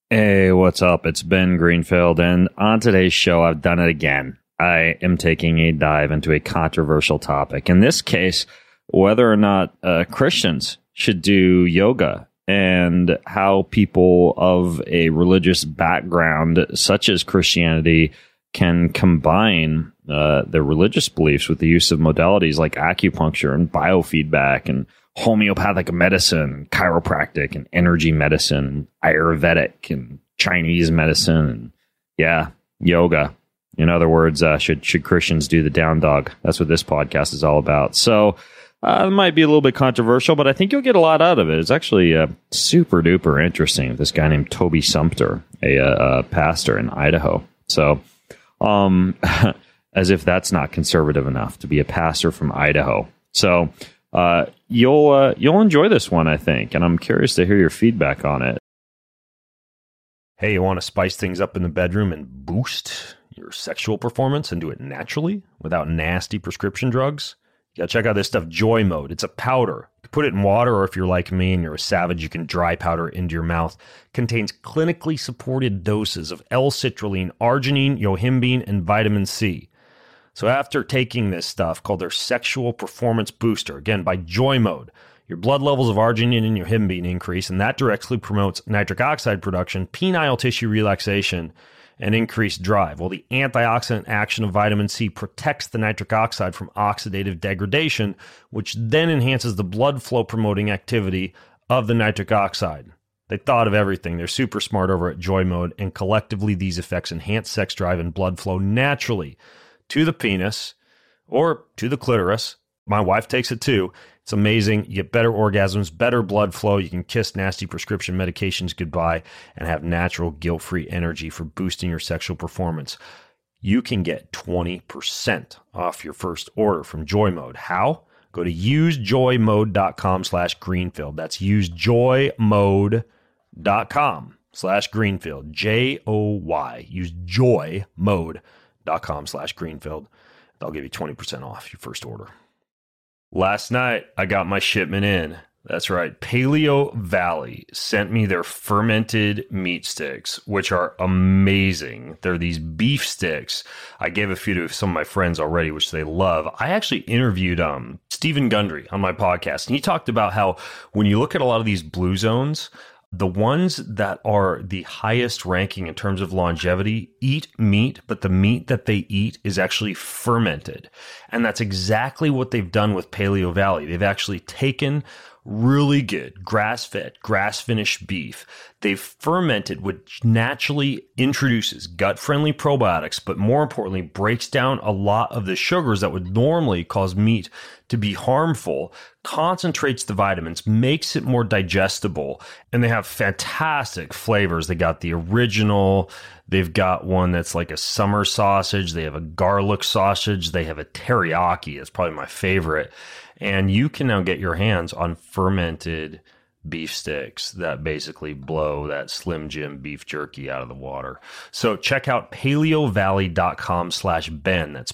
Hey, what's up? It's Ben Greenfield, and on today's show, I've done it again. I am taking a dive into a controversial topic. In this case, whether or not Christians should do yoga and how people of a religious background, such as Christianity, can combine their religious beliefs with the use of modalities like acupuncture and biofeedback and homeopathic medicine, chiropractic and energy medicine, Ayurvedic and Chinese medicine, and yoga. In other words, should Christians do the down dog? That's what this podcast is all about. So it might be a little bit controversial, but I think you'll get a lot out of it. It's actually super duper interesting. This guy named Toby Sumpter, a pastor in Idaho. So as if that's not conservative enough to be a pastor from Idaho. So you'll enjoy this one, I think, and I'm curious to hear your feedback on it. Hey, you want to spice things up in the bedroom and boost your sexual performance and do it naturally without nasty prescription drugs? You gotta check out this stuff, Joy Mode. It's a powder. You can put it in water, or if you're like me and you're a savage, you can dry powder into your mouth. Contains clinically supported doses of L-citrulline, arginine, yohimbine, and vitamin C. So after taking this stuff called their Sexual Performance Booster, again, by Joy Mode, your blood levels of arginine and yohimbine increase, and that directly promotes nitric oxide production, penile tissue relaxation, and increased drive. Well, the antioxidant action of vitamin C protects the nitric oxide from oxidative degradation, which then enhances the blood flow promoting activity of the nitric oxide. They thought of everything. They're super smart over at Joy Mode, and collectively these effects enhance sex drive and blood flow naturally to the penis or to the clitoris. My wife takes it too. It's amazing. You get better orgasms, better blood flow. You can kiss nasty prescription medications goodbye and have natural guilt-free energy for boosting your sexual performance. You can get 20% off your first order from Joy Mode. How? Go to usejoymode.com/Greenfield. That's usejoymode.com/Greenfield. JOY. Use joymode.com/Greenfield. They'll give you 20% off your first order. Last night, I got my shipment in. That's right. Paleo Valley sent me their fermented meat sticks, which are amazing. They're these beef sticks. I gave a few to some of my friends already, which they love. I actually interviewed Stephen Gundry on my podcast, and he talked about how when you look at a lot of these blue zones, the ones that are the highest ranking in terms of longevity eat meat, but the meat that they eat is actually fermented. And that's exactly what they've done with Paleo Valley. They've actually taken really good grass-fed, grass-finished beef. They've fermented, which naturally introduces gut-friendly probiotics, but more importantly, breaks down a lot of the sugars that would normally cause meat to be harmful, concentrates the vitamins, makes it more digestible, and they have fantastic flavors. They got the original, they've got one that's like a summer sausage, they have a garlic sausage, they have a teriyaki, it's probably my favorite. And you can now get your hands on fermented beef sticks that basically blow that Slim Jim beef jerky out of the water. So check out paleovalley.com/Ben. That's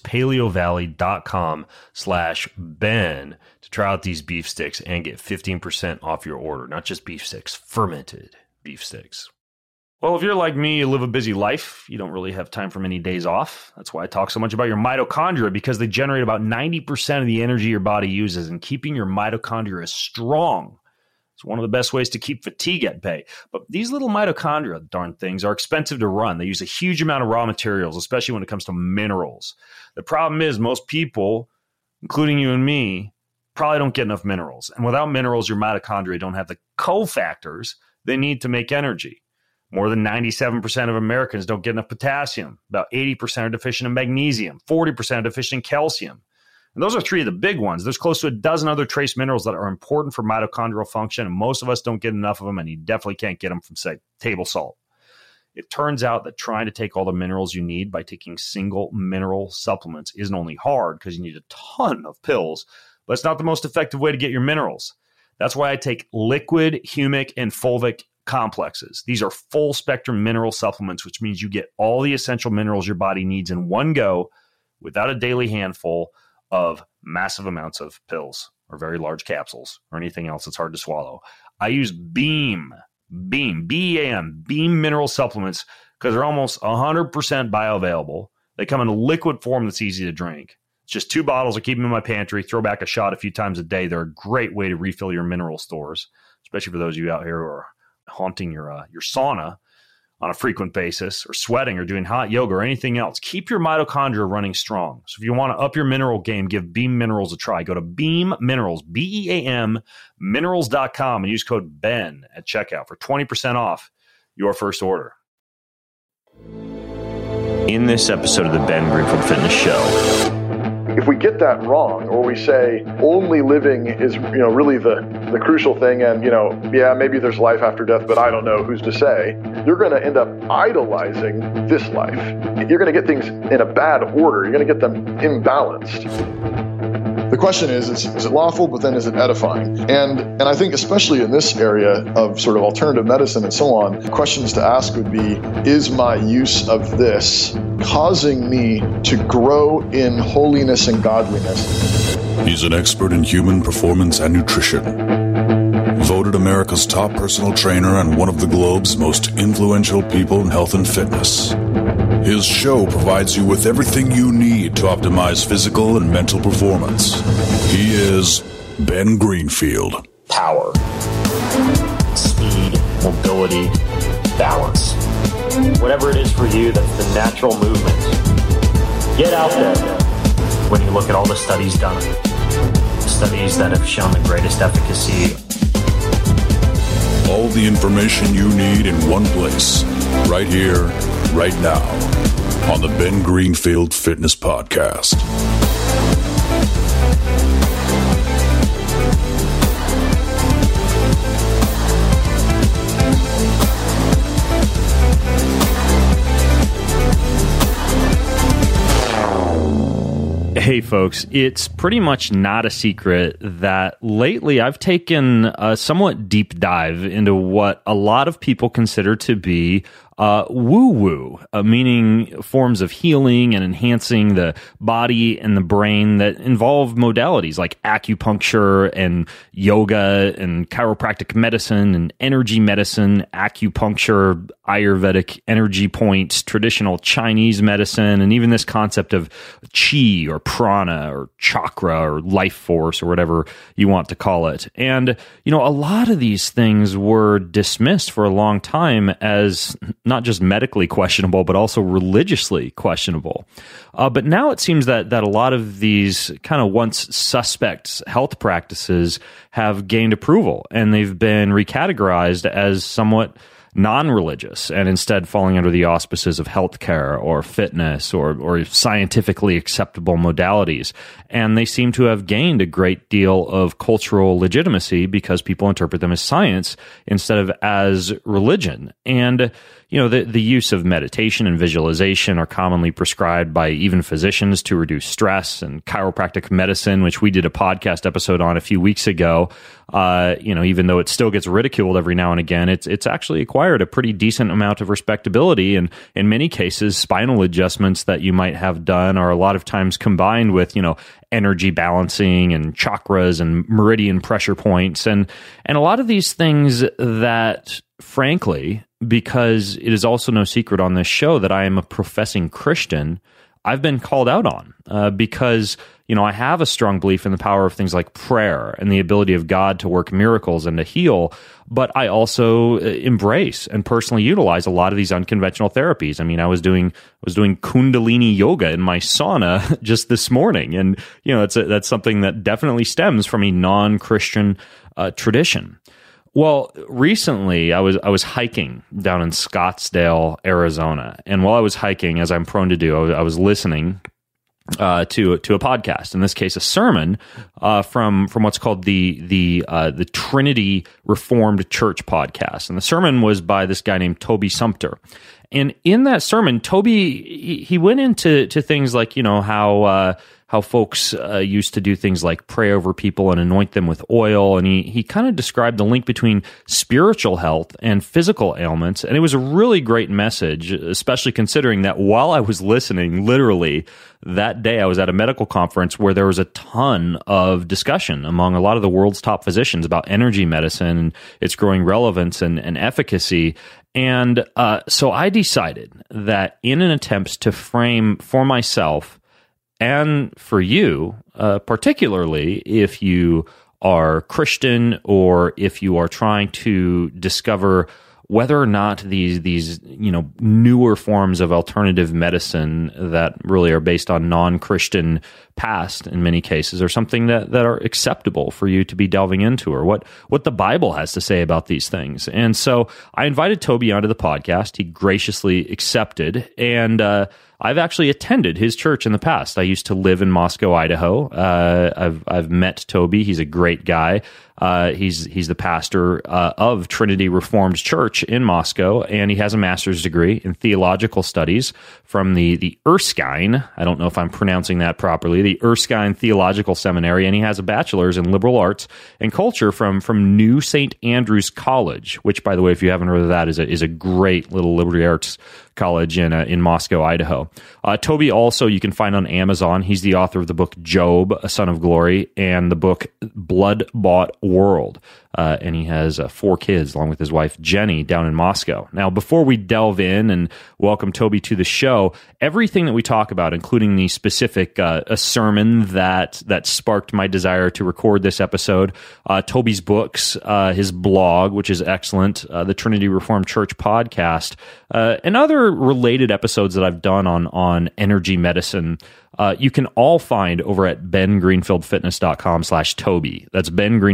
paleovalley.com/Ben to try out these beef sticks and get 15% off your order. Not just beef sticks, fermented beef sticks. Well, if you're like me, you live a busy life. You don't really have time for many days off. That's why I talk so much about your mitochondria, because they generate about 90% of the energy your body uses, and keeping your mitochondria strong is one of the best ways to keep fatigue at bay. But these little mitochondria, darn things, are expensive to run. They use a huge amount of raw materials, especially when it comes to minerals. The problem is most people, including you and me, probably don't get enough minerals. And without minerals, your mitochondria don't have the cofactors they need to make energy. More than 97% of Americans don't get enough potassium. About 80% are deficient in magnesium. 40% are deficient in calcium. And those are three of the big ones. There's close to a dozen other trace minerals that are important for mitochondrial function, and most of us don't get enough of them, and you definitely can't get them from, say, table salt. It turns out that trying to take all the minerals you need by taking single mineral supplements isn't only hard because you need a ton of pills, but it's not the most effective way to get your minerals. That's why I take liquid, humic, and fulvic complexes. These are full spectrum mineral supplements, which means you get all the essential minerals your body needs in one go without a daily handful of massive amounts of pills or very large capsules or anything else that's hard to swallow. I use Beam. Beam, B-E-A-M, Beam mineral supplements, because they're almost 100% bioavailable. They come in a liquid form that's easy to drink. It's just 2 bottles. I keep them in my pantry, throw back a shot a few times a day. They're a great way to refill your mineral stores, especially for those of you out here who are haunting your sauna on a frequent basis, or sweating, or doing hot yoga, or anything else. Keep your mitochondria running strong. So if you want to up your mineral game, give Beam Minerals a try. Go to Beam Minerals, B-E-A-M, minerals.com, and use code BEN at checkout for 20% off your first order. In this episode of the Ben Greenfield Fitness Show, if we get that wrong, or we say only living is, really the crucial thing, and, maybe there's life after death, but I don't know, who's to say, you're going to end up idolizing this life. You're going to get things in a bad order. You're going to get them imbalanced. The question is it lawful, but then is it edifying? And I think especially in this area of sort of alternative medicine and so on, questions to ask would be, is my use of this causing me to grow in holiness and godliness? He's an expert in human performance and nutrition. Voted America's top personal trainer and one of the globe's most influential people in health and fitness. His show provides you with everything you need to optimize physical and mental performance. He is Ben Greenfield. Power, speed, mobility, balance. Whatever it is for you, that's the natural movement. Get out there. When you look at all the studies done, studies that have shown the greatest efficacy. All the information you need in one place, right here, right now, on the Ben Greenfield Fitness Podcast. Hey folks, it's pretty much not a secret that lately I've taken a somewhat deep dive into what a lot of people consider to be woo-woo, meaning forms of healing and enhancing the body and the brain that involve modalities like acupuncture and yoga and chiropractic medicine and energy medicine, acupuncture, Ayurvedic energy points, traditional Chinese medicine, and even this concept of chi or prana or chakra or life force or whatever you want to call it. And, a lot of these things were dismissed for a long time as not just medically questionable, but also religiously questionable. But now it seems that a lot of these kind of once suspect health practices have gained approval, and they've been recategorized as somewhat non-religious and instead falling under the auspices of healthcare or fitness or scientifically acceptable modalities. And they seem to have gained a great deal of cultural legitimacy because people interpret them as science instead of as religion. And the use of meditation and visualization are commonly prescribed by even physicians to reduce stress, and chiropractic medicine, which we did a podcast episode on a few weeks ago, even though it still gets ridiculed every now and again, it's actually acquired a pretty decent amount of respectability. And in many cases, spinal adjustments that you might have done are a lot of times combined with, energy balancing and chakras and meridian pressure points. And a lot of these things that, frankly, because it is also no secret on this show that I am a professing Christian, I've been called out on because, I have a strong belief in the power of things like prayer and the ability of God to work miracles and to heal. But I also embrace and personally utilize a lot of these unconventional therapies. I mean, I was doing Kundalini yoga in my sauna just this morning, and that's something that definitely stems from a non-Christian tradition. Well, recently I was hiking down in Scottsdale, Arizona, and while I was hiking, as I'm prone to do, I was listening to a podcast. In this case, a sermon from what's called the Trinity Reformed Church podcast, and the sermon was by this guy named Toby Sumpter. And in that sermon, Toby he went into things like how folks used to do things like pray over people and anoint them with oil. And he kind of described the link between spiritual health and physical ailments. And it was a really great message, especially considering that while I was listening, literally that day I was at a medical conference where there was a ton of discussion among a lot of the world's top physicians about energy medicine and its growing relevance and efficacy. And so I decided that in an attempt to frame for myself and for you, particularly if you are Christian or if you are trying to discover whether or not these newer forms of alternative medicine that really are based on non-Christian past in many cases are something that are acceptable for you to be delving into, or what the Bible has to say about these things. And so I invited Toby onto the podcast. He graciously accepted, and I've actually attended his church in the past. I used to live in Moscow, Idaho. I've met Toby. He's a great guy. He's the pastor of Trinity Reformed Church in Moscow, and he has a master's degree in theological studies from the Erskine. I don't know if I'm pronouncing that properly. The Erskine Theological Seminary, and he has a bachelor's in liberal arts and culture from New St. Andrews College, which, by the way, if you haven't heard of that, is a great little liberal arts college in Moscow, Idaho. Toby also you can find on Amazon. He's the author of the book Job, A Son of Glory, and the book Blood Bought World. And he has 4 kids along with his wife Jenny down in Moscow. Now, before we delve in and welcome Toby to the show, everything that we talk about, including the specific a sermon that sparked my desire to record this episode, Toby's books, his blog, which is excellent, the Trinity Reformed Church podcast, and other related episodes that I've done on energy medicine, you can all find over at bengreenfieldfitness.com/Toby. That's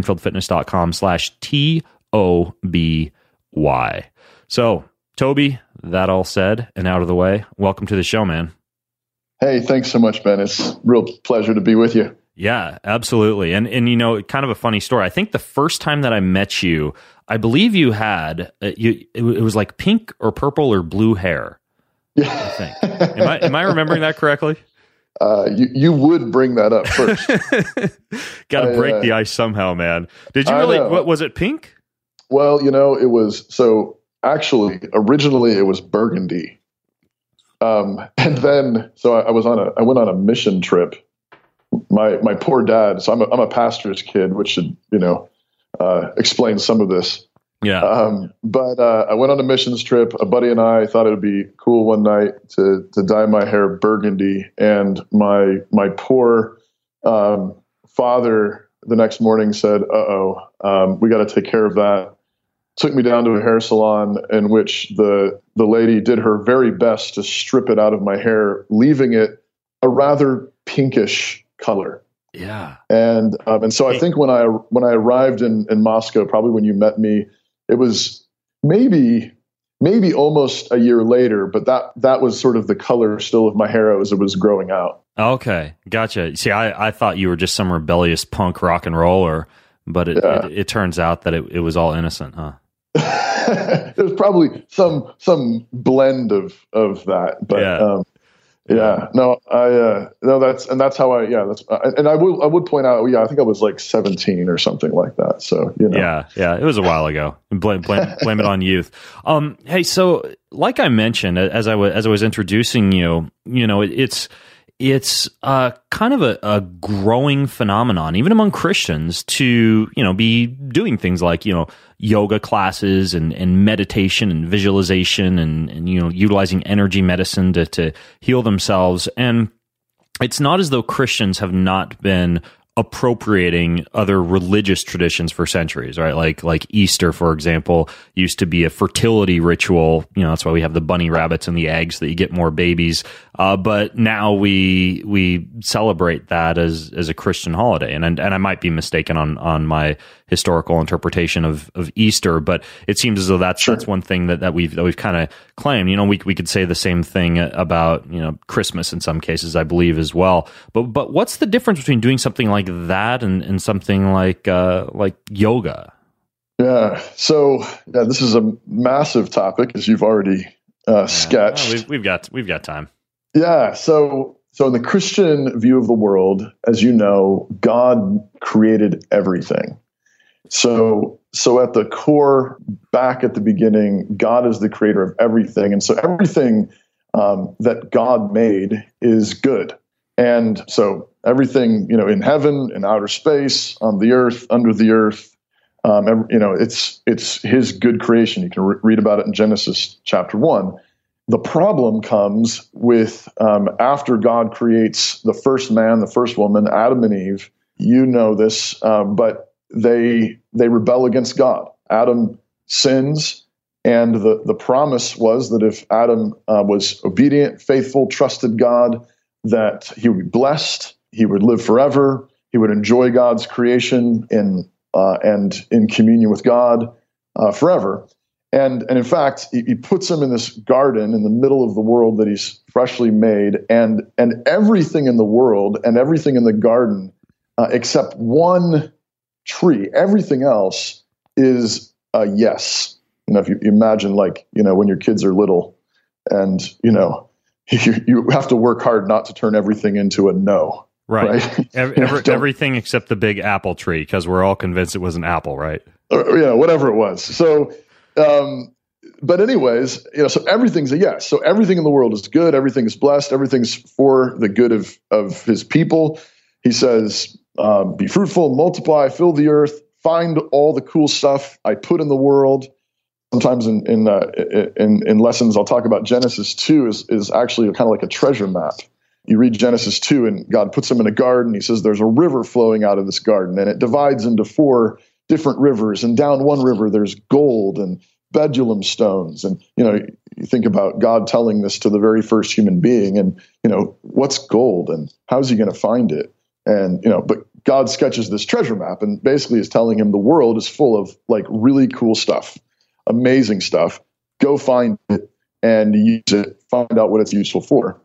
bengreenfieldfitness.com/TOBY. So, Toby, that all said and out of the way, welcome to the show, man. Hey, thanks so much, Ben. It's a real pleasure to be with you. Yeah, absolutely. And kind of a funny story. I think the first time that I met you, I believe you had it was like pink or purple or blue hair. Yeah. I think. Am I remembering that correctly? You would bring that up first. Got to break the ice somehow, man. Did you really? What was it? Pink? Well, it was actually originally it was burgundy, and then I went on a mission trip. My poor dad. So I'm a pastor's kid, which should explain some of this. Yeah. But I went on a missions trip. A buddy and I thought it would be cool one night to dye my hair burgundy. And my poor father the next morning said, we got to take care of that. Took me down to a hair salon in which the lady did her very best to strip it out of my hair, leaving it a rather pinkish color. Yeah. And so I think when I arrived in Moscow, probably when you met me, it was maybe almost a year later, but that was sort of the color still of my hair as it was growing out. Okay, gotcha. See, I thought you were just some rebellious punk rock and roller, but it turns out that it was all innocent, huh? It was probably some blend of that, but that's how I would point out, I think I was like 17 or something like that. So, Yeah. It was a while ago. Blame it on youth. Hey, so like I mentioned, as I was introducing you, it's kind of a growing phenomenon, even among Christians, to be doing things like yoga classes and meditation and visualization and utilizing energy medicine to heal themselves. And it's not as though Christians have not been appropriating other religious traditions for centuries, right? Like Easter, for example, used to be a fertility ritual. That's why we have the bunny rabbits and the eggs so that you get more babies. But now we celebrate that as a Christian holiday. And I might be mistaken on my historical interpretation of Easter, but it seems as though that's one thing that we've kind of claimed. We could say the same thing about Christmas in some cases, I believe, as well. But what's the difference between doing something like that and something like yoga? Yeah. So this is a massive topic, as you've already sketched. We've got time. Yeah. So So in the Christian view of the world, as you know, God created everything. So at the core, back at the beginning, God is the creator of everything. And so everything that God made is good. And so everything, in heaven, in outer space, on the earth, under the earth, it's his good creation. You can read about it in Genesis chapter 1. The problem comes with after God creates the first man, the first woman, Adam and Eve. You know this, but they rebel against God. Adam sins, and the promise was that if Adam was obedient, faithful, trusted God, that he would be blessed, he would live forever, he would enjoy God's creation and in communion with God forever. And in fact, he puts him in this garden in the middle of the world that he's freshly made, and everything in the world and everything in the garden, except one tree, everything else is a yes. If you imagine, when your kids are little, and you have to work hard not to turn everything into a no. Right. Everything except the big apple tree, because we're all convinced it was an apple, right? Whatever it was. So. But anyways, so everything's a yes. So everything in the world is good. Everything is blessed. Everything's for the good of his people. He says, be fruitful, multiply, fill the earth, find all the cool stuff I put in the world. Sometimes in lessons, I'll talk about Genesis 2 is actually kind of like a treasure map. You read Genesis 2 and God puts him in a garden. He says, there's a river flowing out of this garden, and it divides into 4 different rivers, and down one river there's gold and bedulum stones. And you think about God telling this to the very first human being, and what's gold and how's he going to find it? And but God sketches this treasure map and basically is telling him the world is full of really cool stuff, amazing stuff. Go find it and use it, find out what it's useful for.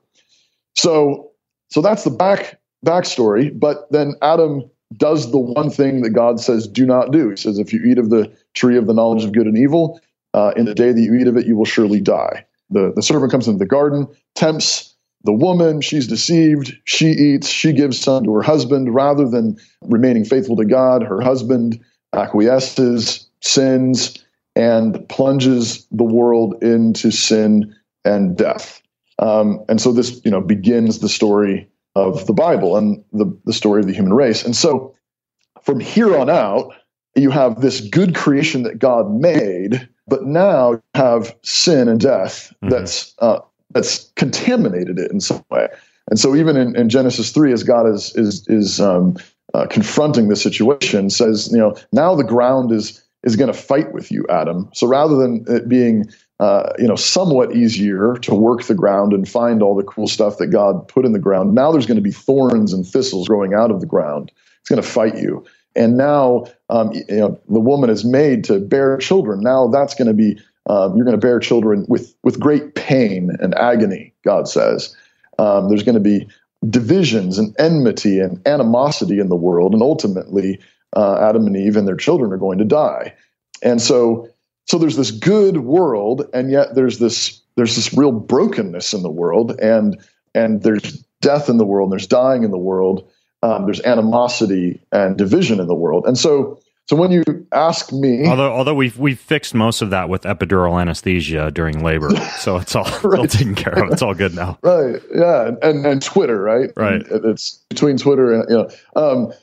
So that's the backstory. But then Adam does the one thing that God says do not do. He says, if you eat of the tree of the knowledge of good and evil, in the day that you eat of it, you will surely die. The serpent comes into the garden, tempts the woman, she's deceived, she eats, she gives some to her husband. Rather than remaining faithful to God, her husband acquiesces, sins, and plunges the world into sin and death. And so this, begins the story of the Bible and the story of the human race. And so from here on out, you have this good creation that God made, but now you have sin and death that's contaminated it in some way. And so even in Genesis 3, as God is confronting the situation, says, now the ground is going to fight with you, Adam. So rather than it being somewhat easier to work the ground and find all the cool stuff that God put in the ground, now there's going to be thorns and thistles growing out of the ground. It's going to fight you. And now, the woman is made to bear children. Now that's going to be, you're going to bear children with great pain and agony, God says. There's going to be divisions and enmity and animosity in the world. And ultimately, Adam and Eve and their children are going to die. And so there's this good world, and yet there's this real brokenness in the world, and there's death in the world, and there's dying in the world. There's animosity and division in the world. And so when you ask me, although we've fixed most of that with epidural anesthesia during labor, so it's all, right. all taken care of. It's all good now. Right. Yeah. And Twitter, right? Right. And it's between Twitter and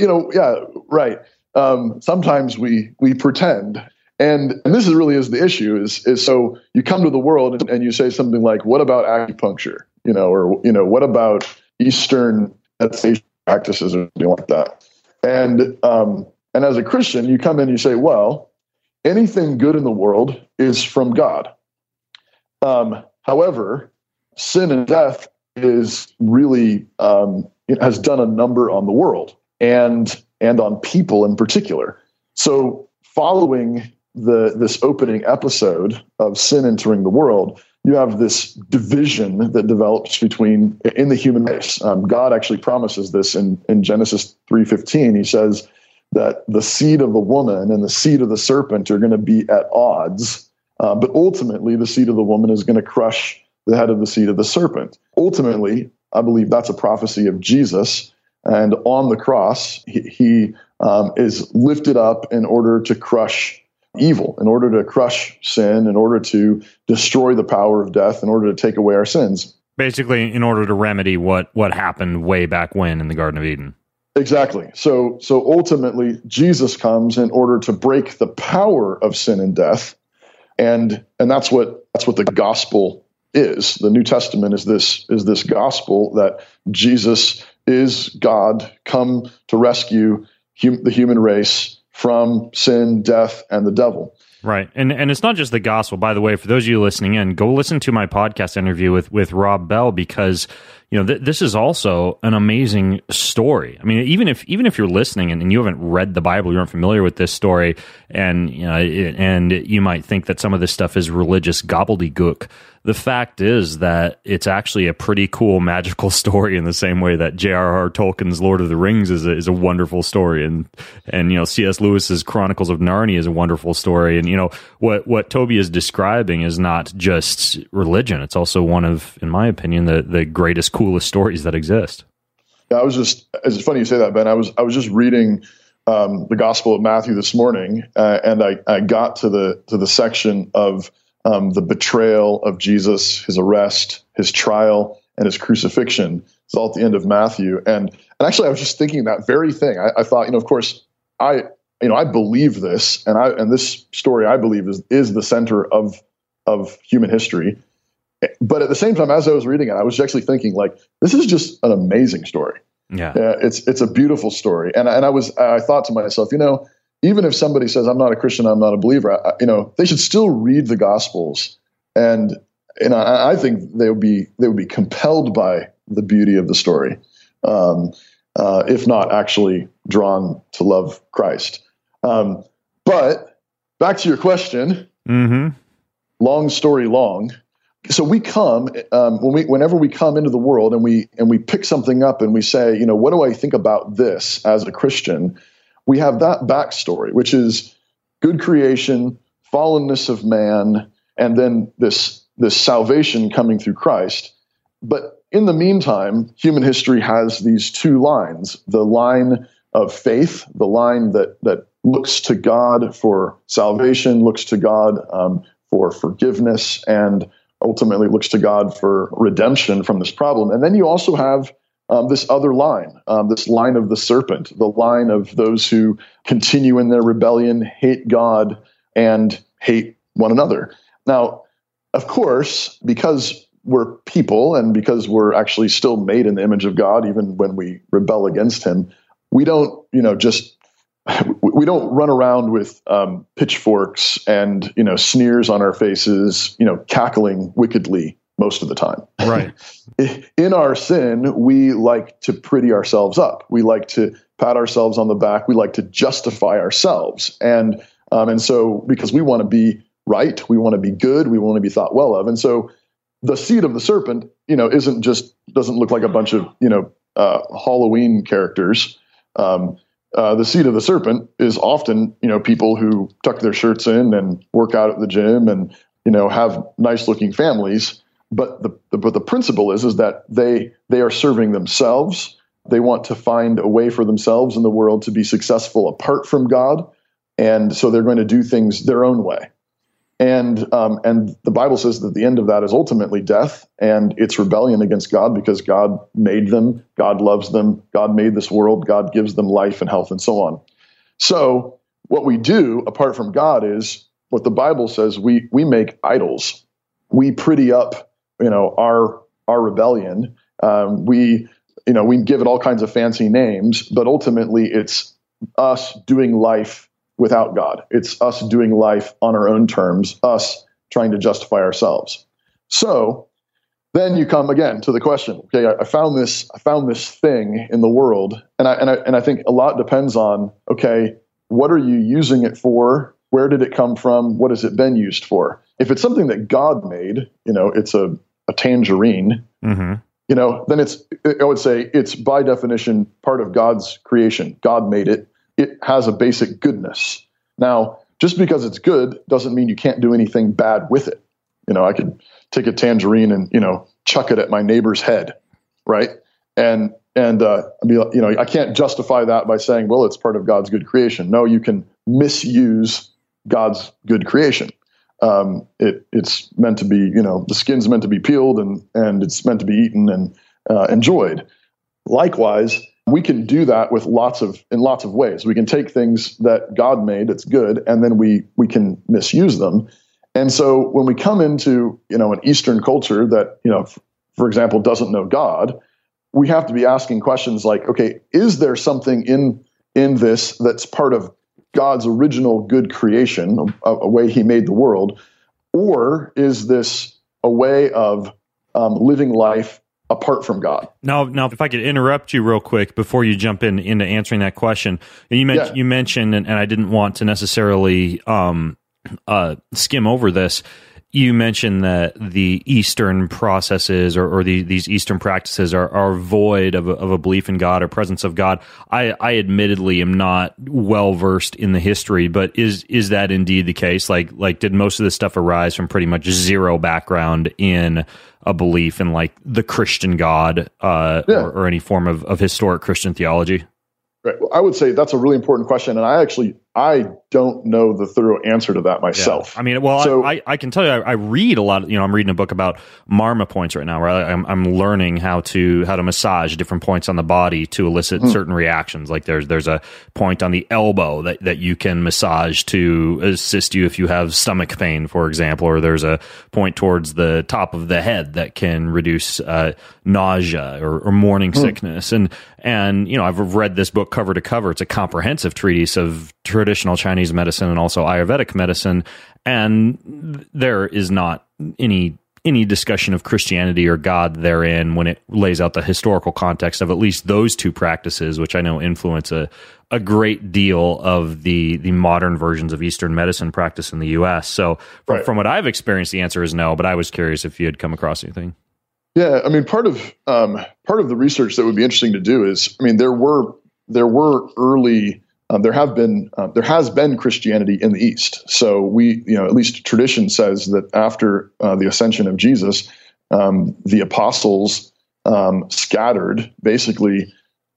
right. Sometimes we pretend. And this really is the issue is so you come to the world and you say something like, what about acupuncture? Or what about Eastern meditation practices or something like that? And as a Christian, you come in and you say, well, anything good in the world is from God. However, sin and death is really has done a number on the world and on people in particular. So following this opening episode of sin entering the world, you have this division that develops in the human race. God actually promises this in Genesis 3:15. He says that the seed of the woman and the seed of the serpent are going to be at odds, but ultimately the seed of the woman is going to crush the head of the seed of the serpent. Ultimately, I believe that's a prophecy of Jesus. And on the cross, he is lifted up in order to crush evil, in order to crush sin, in order to destroy the power of death, in order to take away our sins. Basically, in order to remedy what happened way back when in the Garden of Eden. Exactly. So ultimately, Jesus comes in order to break the power of sin and death, and that's what the gospel is. The New Testament is this gospel that Jesus is God come to rescue the human race from sin, death, and the devil. Right. And it's not just the gospel. By the way, for those of you listening in, go listen to my podcast interview with Rob Bell, because this is also an amazing story. I mean, even if you're listening and you haven't read the Bible, you aren't familiar with this story, and you might think that some of this stuff is religious gobbledygook. The fact is that it's actually a pretty cool magical story, in the same way that J.R.R. Tolkien's Lord of the Rings is a wonderful story, and C.S. Lewis's Chronicles of Narnia is a wonderful story. And what Toby is describing is not just religion; it's also one of, in my opinion, the greatest, coolest stories that exist. Yeah, it's funny you say that, Ben. I was just reading the Gospel of Matthew this morning, and I got to the section of the betrayal of Jesus, his arrest, his trial, and his crucifixion. It's all at the end of Matthew. And actually, I was just thinking that very thing. I thought, of course, I believe this, and this story, I believe, is the center of human history. But at the same time, as I was reading it, I was actually thinking, like, this is just an amazing story. Yeah, it's a beautiful story. And I thought to myself, even if somebody says, I'm not a Christian, I'm not a believer, they should still read the Gospels. And I think they would be compelled by the beauty of the story, if not actually drawn to love Christ. But back to your question, long story long. So we come whenever we come into the world and we pick something up and we say, what do I think about this as a Christian? We have that backstory, which is good creation, fallenness of man, and then this salvation coming through Christ. But in the meantime, human history has these two lines: the line of faith, the line that looks to God for salvation, looks to God for forgiveness, and ultimately looks to God for redemption from this problem. And then you also have this other line, this line of the serpent, the line of those who continue in their rebellion, hate God, and hate one another. Now, of course, because we're people and because we're actually still made in the image of God, even when we rebel against him, we don't, we don't run around with pitchforks and, sneers on our faces, cackling wickedly most of the time. Right. In our sin, we like to pretty ourselves up. We like to pat ourselves on the back. We like to justify ourselves. And so because we want to be right, we want to be good, we want to be thought well of. And so the seed of the serpent, doesn't look like a bunch of, Halloween characters. The seed of the serpent is often, people who tuck their shirts in and work out at the gym and, have nice looking families. But the principle is that they are serving themselves. They want to find a way for themselves in the world to be successful apart from God. And so they're going to do things their own way. And the Bible says that the end of that is ultimately death, and it's rebellion against God, because God made them, God loves them, God made this world, God gives them life and health and so on. So what we do apart from God is what the Bible says: we make idols. We pretty up, our rebellion. We give it all kinds of fancy names, but ultimately it's us doing life without God. It's us doing life on our own terms, us trying to justify ourselves. So then you come again to the question, okay, I found this thing in the world, and I think a lot depends on, okay, what are you using it for? Where did it come from? What has it been used for? If it's something that God made, it's a tangerine, then I would say it's by definition part of God's creation. God made it. It has a basic goodness. Now, just because it's good doesn't mean you can't do anything bad with it. I could take a tangerine and, chuck it at my neighbor's head. right? And I can't justify that by saying, well, it's part of God's good creation. No, you can misuse God's good creation. It's meant to be, the skin's meant to be peeled and it's meant to be eaten and enjoyed. Likewise, we can do that with in lots of ways. We can take things that God made, it's good, and then we can misuse them. And so when we come into, an Eastern culture that, for example, doesn't know God, we have to be asking questions like, okay, is there something in this that's part of God's original good creation, a way he made the world, or is this a way of living life apart from God? Now, if I could interrupt you real quick before you jump into answering that question, and you mentioned, and I didn't want to necessarily skim over this. You mentioned that the Eastern processes or these Eastern practices are void of a belief in God or presence of God. I admittedly am not well versed in the history, but is that indeed the case? Like did most of this stuff arise from pretty much zero background in a belief in like the Christian God or any form of historic Christian theology? Right. Well, I would say that's a really important question, and I don't know the thorough answer to that myself. Yeah. I mean, well, I can tell you, I read a lot. I'm reading a book about Marma points right now, where I'm learning how to massage different points on the body to elicit certain reactions. Like there's a point on the elbow that you can massage to assist you if you have stomach pain, for example, or there's a point towards the top of the head that can reduce nausea or morning sickness. And I've read this book cover to cover. It's a comprehensive treatise of traditional Chinese medicine and also Ayurvedic medicine, and there is not any discussion of Christianity or God therein when it lays out the historical context of at least those two practices, which I know influence a great deal of the modern versions of Eastern medicine practice in the U.S. So from what I've experienced, the answer is no, but I was curious if you had come across anything. Yeah, I mean, part of the research that would be interesting to do is, I mean, there were early, there has been Christianity in the East. So at least tradition says that after the ascension of Jesus, the apostles scattered basically,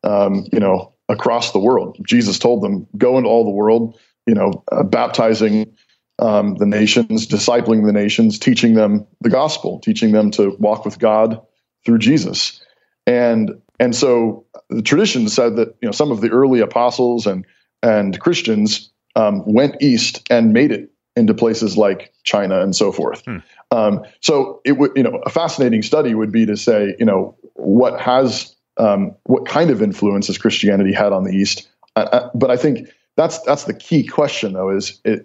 across the world. Jesus told them, go into all the world, baptizing the nations, discipling the nations, teaching them the gospel, teaching them to walk with God through Jesus. And so the tradition said that, some of the early apostles and Christians went east and made it into places like China and so forth. So it would, a fascinating study would be to say, what kind of influence has Christianity had on the East? But I think that's the key question, though,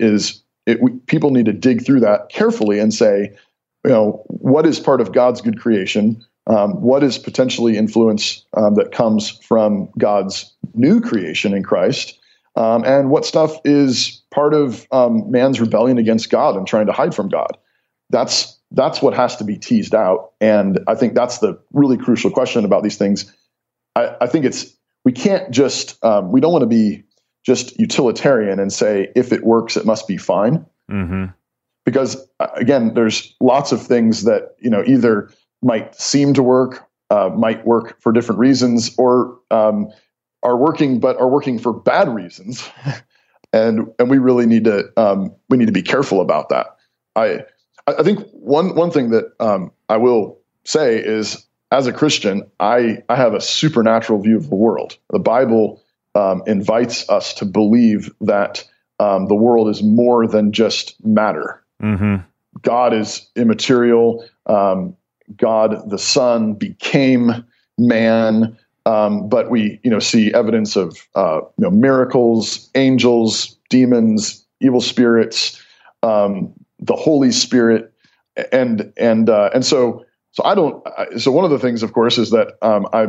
people need to dig through that carefully and say, what is part of God's good creation? What is potentially influence that comes from God's new creation in Christ? And what stuff is part of man's rebellion against God and trying to hide from God? That's what has to be teased out. And I think that's the really crucial question about these things. I think we can't just, we don't want to be just utilitarian and say, if it works, it must be fine. Mm-hmm. Because again, there's lots of things that, either might seem to work, might work for different reasons, or are working for bad reasons. and we really need to be careful about that. I think one thing that I will say is, as a Christian, I have a supernatural view of the world. The Bible invites us to believe that the world is more than just matter. Mm-hmm. God is immaterial. God, the Son, became man. But we, see evidence of, miracles, angels, demons, evil spirits, the Holy Spirit, and so I don't. So one of the things, of course, is that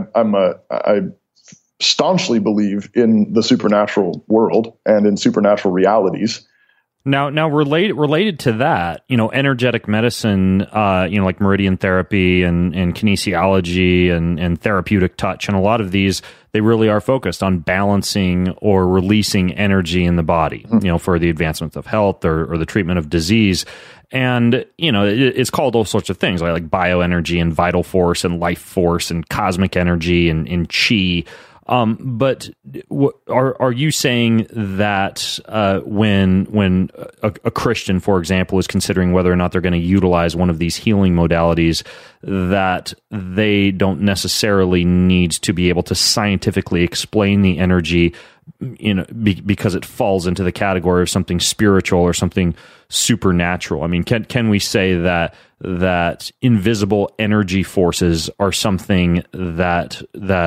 I staunchly believe in the supernatural world and in supernatural realities. Now related to that, energetic medicine, like meridian therapy and kinesiology and therapeutic touch, and a lot of these, they really are focused on balancing or releasing energy in the body, for the advancement of health or the treatment of disease. And, it's called all sorts of things like bioenergy and vital force and life force and cosmic energy and chi. But are you saying that when a Christian, for example, is considering whether or not they're going to utilize one of these healing modalities, that they don't necessarily need to be able to scientifically explain the energy, because it falls into the category of something spiritual or something supernatural? I mean, can we say that invisible energy forces are something that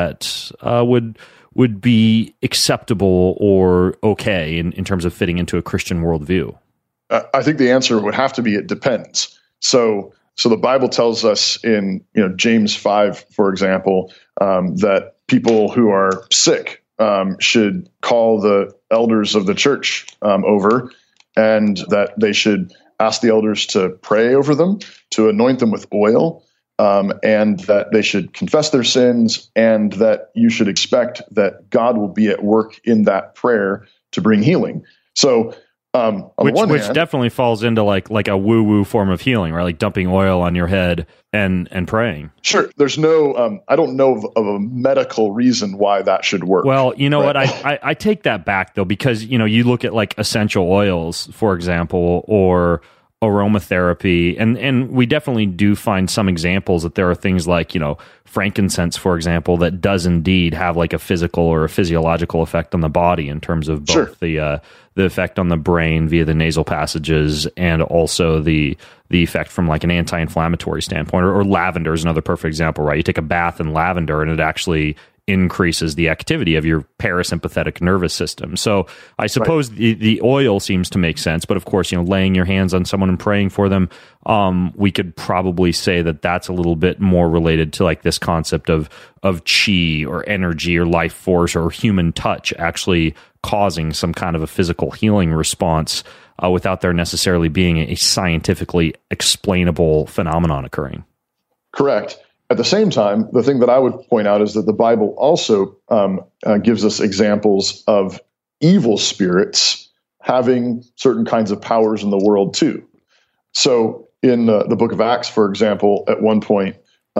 would be acceptable or okay in terms of fitting into a Christian worldview? I think the answer would have to be it depends. So the Bible tells us in James 5, for example, that people who are sick should call the elders of the church over, and that they should ask the elders to pray over them, to anoint them with oil, and that they should confess their sins, and that you should expect that God will be at work in that prayer to bring healing. So, which definitely falls into like a woo-woo form of healing, right? Like dumping oil on your head and praying. Sure. There's no, I don't know of a medical reason why that should work. Well, what, I take that back though, because, you look at like essential oils, for example, or aromatherapy, and we definitely do find some examples that there are things like, frankincense, for example, that does indeed have like a physical or a physiological effect on the body in terms of both the effect on the brain via the nasal passages and also the effect from like an anti-inflammatory standpoint. Or lavender is another perfect example, right? You take a bath in lavender and it actually increases the activity of your parasympathetic nervous system. So I suppose the oil seems to make sense, but of course, laying your hands on someone and praying for them, we could probably say that that's a little bit more related to like this concept of chi or energy or life force or human touch actually causing some kind of a physical healing response without there necessarily being a scientifically explainable phenomenon occurring. Correct. At the same time, the thing that I would point out is that the Bible also gives us examples of evil spirits having certain kinds of powers in the world too. So in the book of Acts, for example, at one point,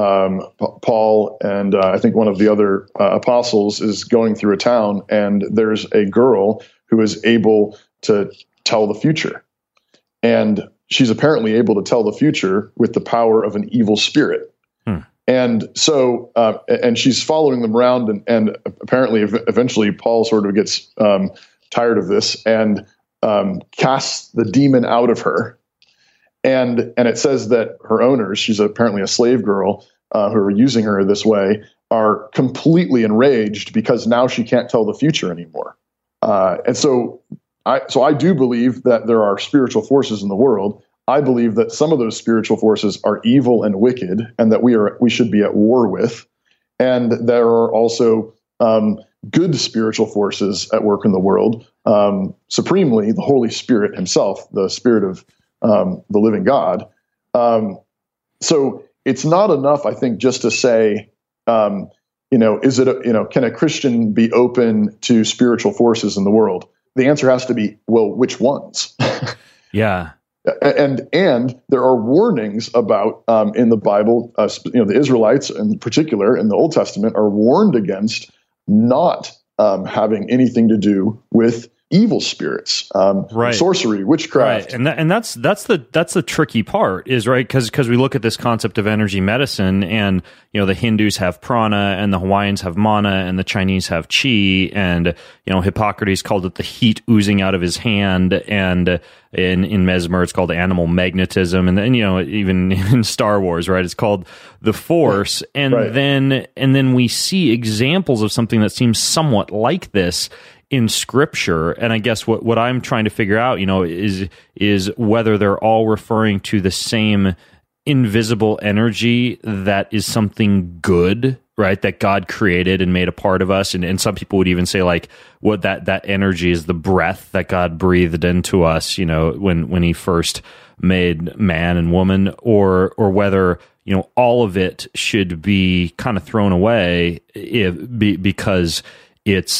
Paul and I think one of the other apostles is going through a town, and there's a girl who is able to tell the future. And she's apparently able to tell the future with the power of an evil spirit. And so, and she's following them around, and apparently, eventually, Paul sort of gets tired of this and casts the demon out of her. And it says that her owners, she's apparently a slave girl who are using her this way, are completely enraged because now she can't tell the future anymore. And so I do believe that there are spiritual forces in the world. I believe that some of those spiritual forces are evil and wicked, and that we should be at war with. And there are also good spiritual forces at work in the world. Supremely, the Holy Spirit Himself, the Spirit of the living God. So it's not enough, I think, just to say, can a Christian be open to spiritual forces in the world? The answer has to be, well, which ones? Yeah. And there are warnings about in the Bible, the Israelites in particular in the Old Testament are warned against not having anything to do with evil spirits, sorcery, witchcraft, right. And that's the tricky part is right because we look at this concept of energy medicine, and the Hindus have prana, and the Hawaiians have mana, and the Chinese have chi, and Hippocrates called it the heat oozing out of his hand, and in Mesmer it's called animal magnetism, and then even in Star Wars, right, it's called the Force, and then we see examples of something that seems somewhat like this in Scripture, and I guess what I'm trying to figure out, is whether they're all referring to the same invisible energy that is something good, right? That God created and made a part of us, and some people would even say like, what that energy is the breath that God breathed into us, when He first made man and woman, or whether all of it should be kind of thrown away because it's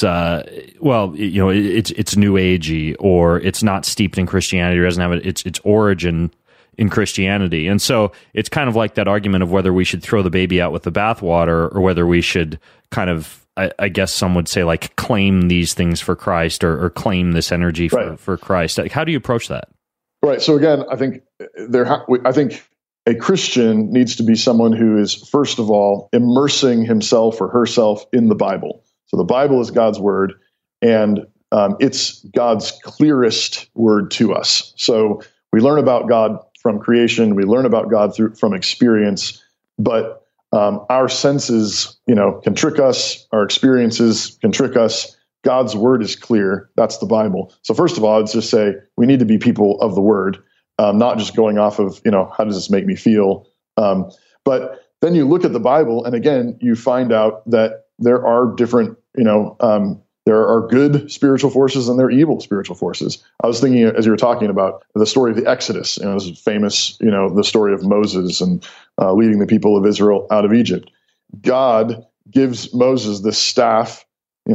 it's new agey, or it's not steeped in Christianity, or doesn't have its origin in Christianity. And so it's kind of like that argument of whether we should throw the baby out with the bathwater or whether we should kind of, I guess some would say, like, claim these things for Christ or claim this energy for Christ. Like, how do you approach that? Right. So again, I think I think a Christian needs to be someone who is, first of all, immersing himself or herself in the Bible. So the Bible is God's word, and it's God's clearest word to us. So we learn about God from creation, we learn about God from experience, but our senses, can trick us, our experiences can trick us. God's word is clear. That's the Bible. So first of all, I'd just say we need to be people of the word, not just going off of, how does this make me feel? But then you look at the Bible, and again, you find out that there are different, there are good spiritual forces and there are evil spiritual forces. I was thinking, as you were talking about the story of the Exodus, this is famous, the story of Moses and leading the people of Israel out of Egypt. God gives Moses this staff,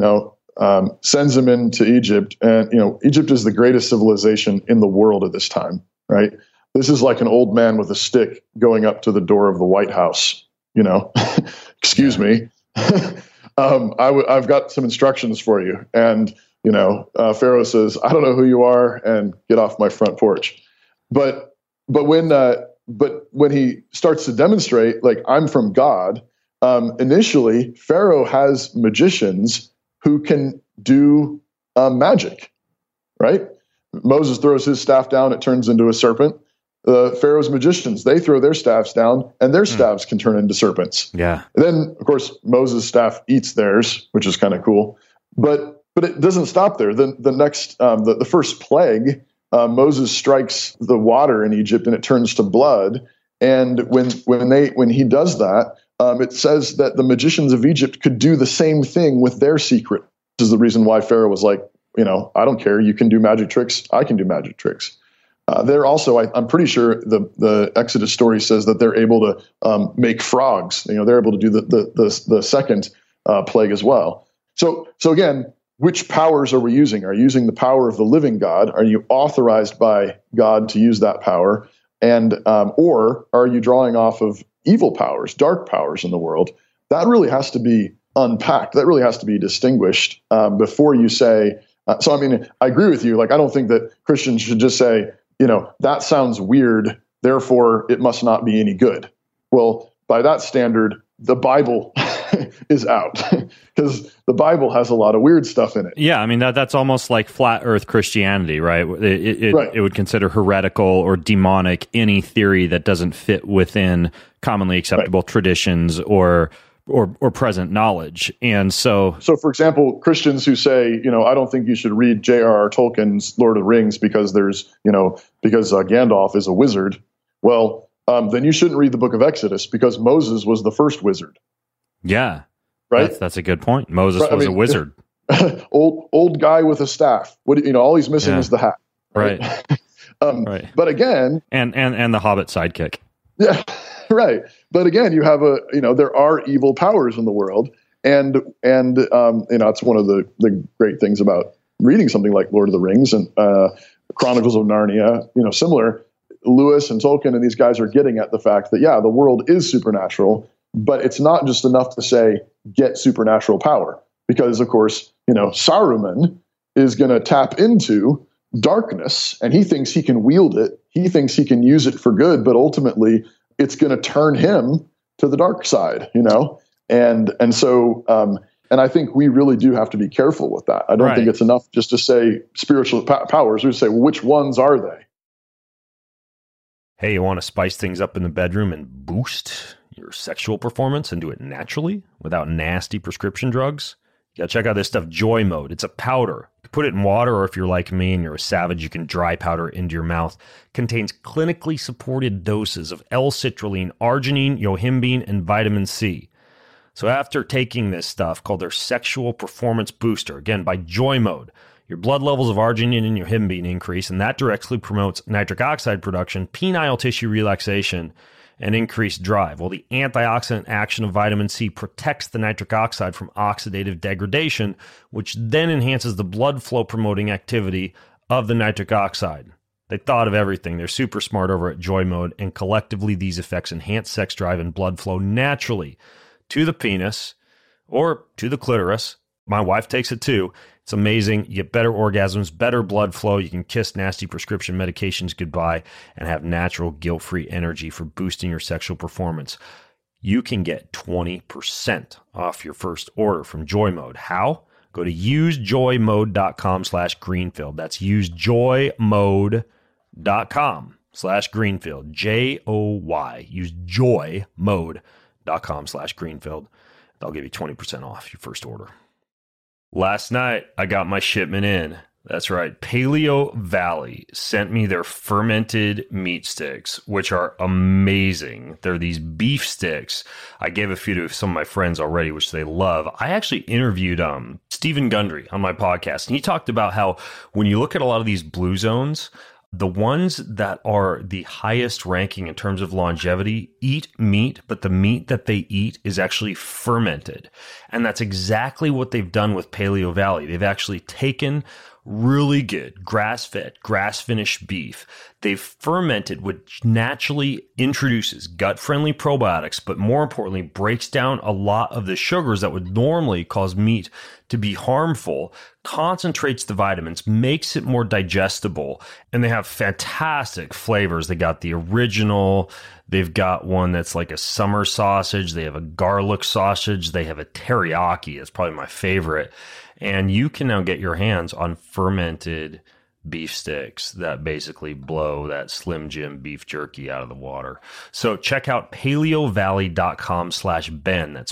sends him into Egypt, and Egypt is the greatest civilization in the world at this time, right? This is like an old man with a stick going up to the door of the White House. Excuse me. I've got some instructions for you, and Pharaoh says, "I don't know who you are, and get off my front porch." But when he starts to demonstrate, like, I'm from God, initially Pharaoh has magicians who can do magic, right? Moses throws his staff down, it turns into a serpent. Pharaoh's magicians, they throw their staffs down, and their staffs can turn into serpents. Yeah. And then, of course, Moses' staff eats theirs, which is kind of cool. But it doesn't stop there. The next, the first plague, Moses strikes the water in Egypt, and it turns to blood. And when he does that, it says that the magicians of Egypt could do the same thing with their secret. This is the reason why Pharaoh was like, I don't care. You can do magic tricks. I can do magic tricks. They're also, I'm pretty sure the Exodus story says that they're able to make frogs. They're able to do the second plague as well. So again, which powers are we using? Are you using the power of the living God? Are you authorized by God to use that power? And or are you drawing off of evil powers, dark powers in the world? That really has to be unpacked. That really has to be distinguished before you say. So I agree with you. Like, I don't think that Christians should just say, that sounds weird, therefore it must not be any good. Well, by that standard, the Bible is out because the Bible has a lot of weird stuff in it. Yeah, that's almost like flat earth Christianity, right? It would consider heretical or demonic any theory that doesn't fit within commonly acceptable traditions or present knowledge. And so for example, Christians who say, I don't think you should read J.R.R. Tolkien's Lord of the Rings because because Gandalf is a wizard. Well, then you shouldn't read the book of Exodus because Moses was the first wizard. Yeah. Right. That's a good point. Moses was a wizard. old guy with a staff. All he's missing is the hat. Right. Right. But again, and the Hobbit sidekick. Yeah. Right. But again, you have there are evil powers in the world. And it's one of the great things about reading something like Lord of the Rings and Chronicles of Narnia, similar. Lewis and Tolkien and these guys are getting at the fact that, the world is supernatural, but it's not just enough to say, get supernatural power. Because, of course, Saruman is going to tap into darkness, and he thinks he can wield it. He thinks he can use it for good, but ultimately it's going to turn him to the dark side, And so I think we really do have to be careful with that. I don't think it's enough just to say spiritual powers. We say, well, which ones are they? Hey, you want to spice things up in the bedroom and boost your sexual performance and do it naturally without nasty prescription drugs? You gotta check out this stuff, Joy Mode. It's a powder. You can put it in water, or if you're like me and you're a savage, you can dry powder into your mouth. Contains clinically supported doses of L-citrulline, arginine, yohimbine, and vitamin C. So after taking this stuff called their Sexual Performance Booster, again, by Joy Mode, your blood levels of arginine and yohimbine increase, and that directly promotes nitric oxide production, penile tissue relaxation, and increased drive. Well, the antioxidant action of vitamin C protects the nitric oxide from oxidative degradation, which then enhances the blood flow promoting activity of the nitric oxide. They thought of everything. They're super smart over at Joy Mode, and collectively these effects enhance sex drive and blood flow naturally to the penis or to the clitoris. My wife takes it too. It's amazing. You get better orgasms, better blood flow. You can kiss nasty prescription medications goodbye and have natural guilt-free energy for boosting your sexual performance. You can get 20% off your first order from Joy Mode. How? Go to usejoymode.com/Greenfield. That's usejoymode.com/Greenfield. JOY. Use joymode.com/Greenfield. They'll give you 20% off your first order. Last night, I got my shipment in. That's right. Paleo Valley sent me their fermented meat sticks, which are amazing. They're these beef sticks. I gave a few to some of my friends already, which they love. I actually interviewed Stephen Gundry on my podcast, and he talked about how when you look at a lot of these blue zones, the ones that are the highest ranking in terms of longevity eat meat, but the meat that they eat is actually fermented. And that's exactly what they've done with Paleo Valley. They've actually taken really good grass-fed, grass-finished beef. They've fermented, which naturally introduces gut-friendly probiotics, but more importantly, breaks down a lot of the sugars that would normally cause meat to be harmful, concentrates the vitamins, makes it more digestible, and they have fantastic flavors. They got the original, they've got one that's like a summer sausage, they have a garlic sausage, they have a teriyaki, that's probably my favorite. And you can now get your hands on fermented beef sticks that basically blow that Slim Jim beef jerky out of the water. So check out paleovalley.com/Ben. That's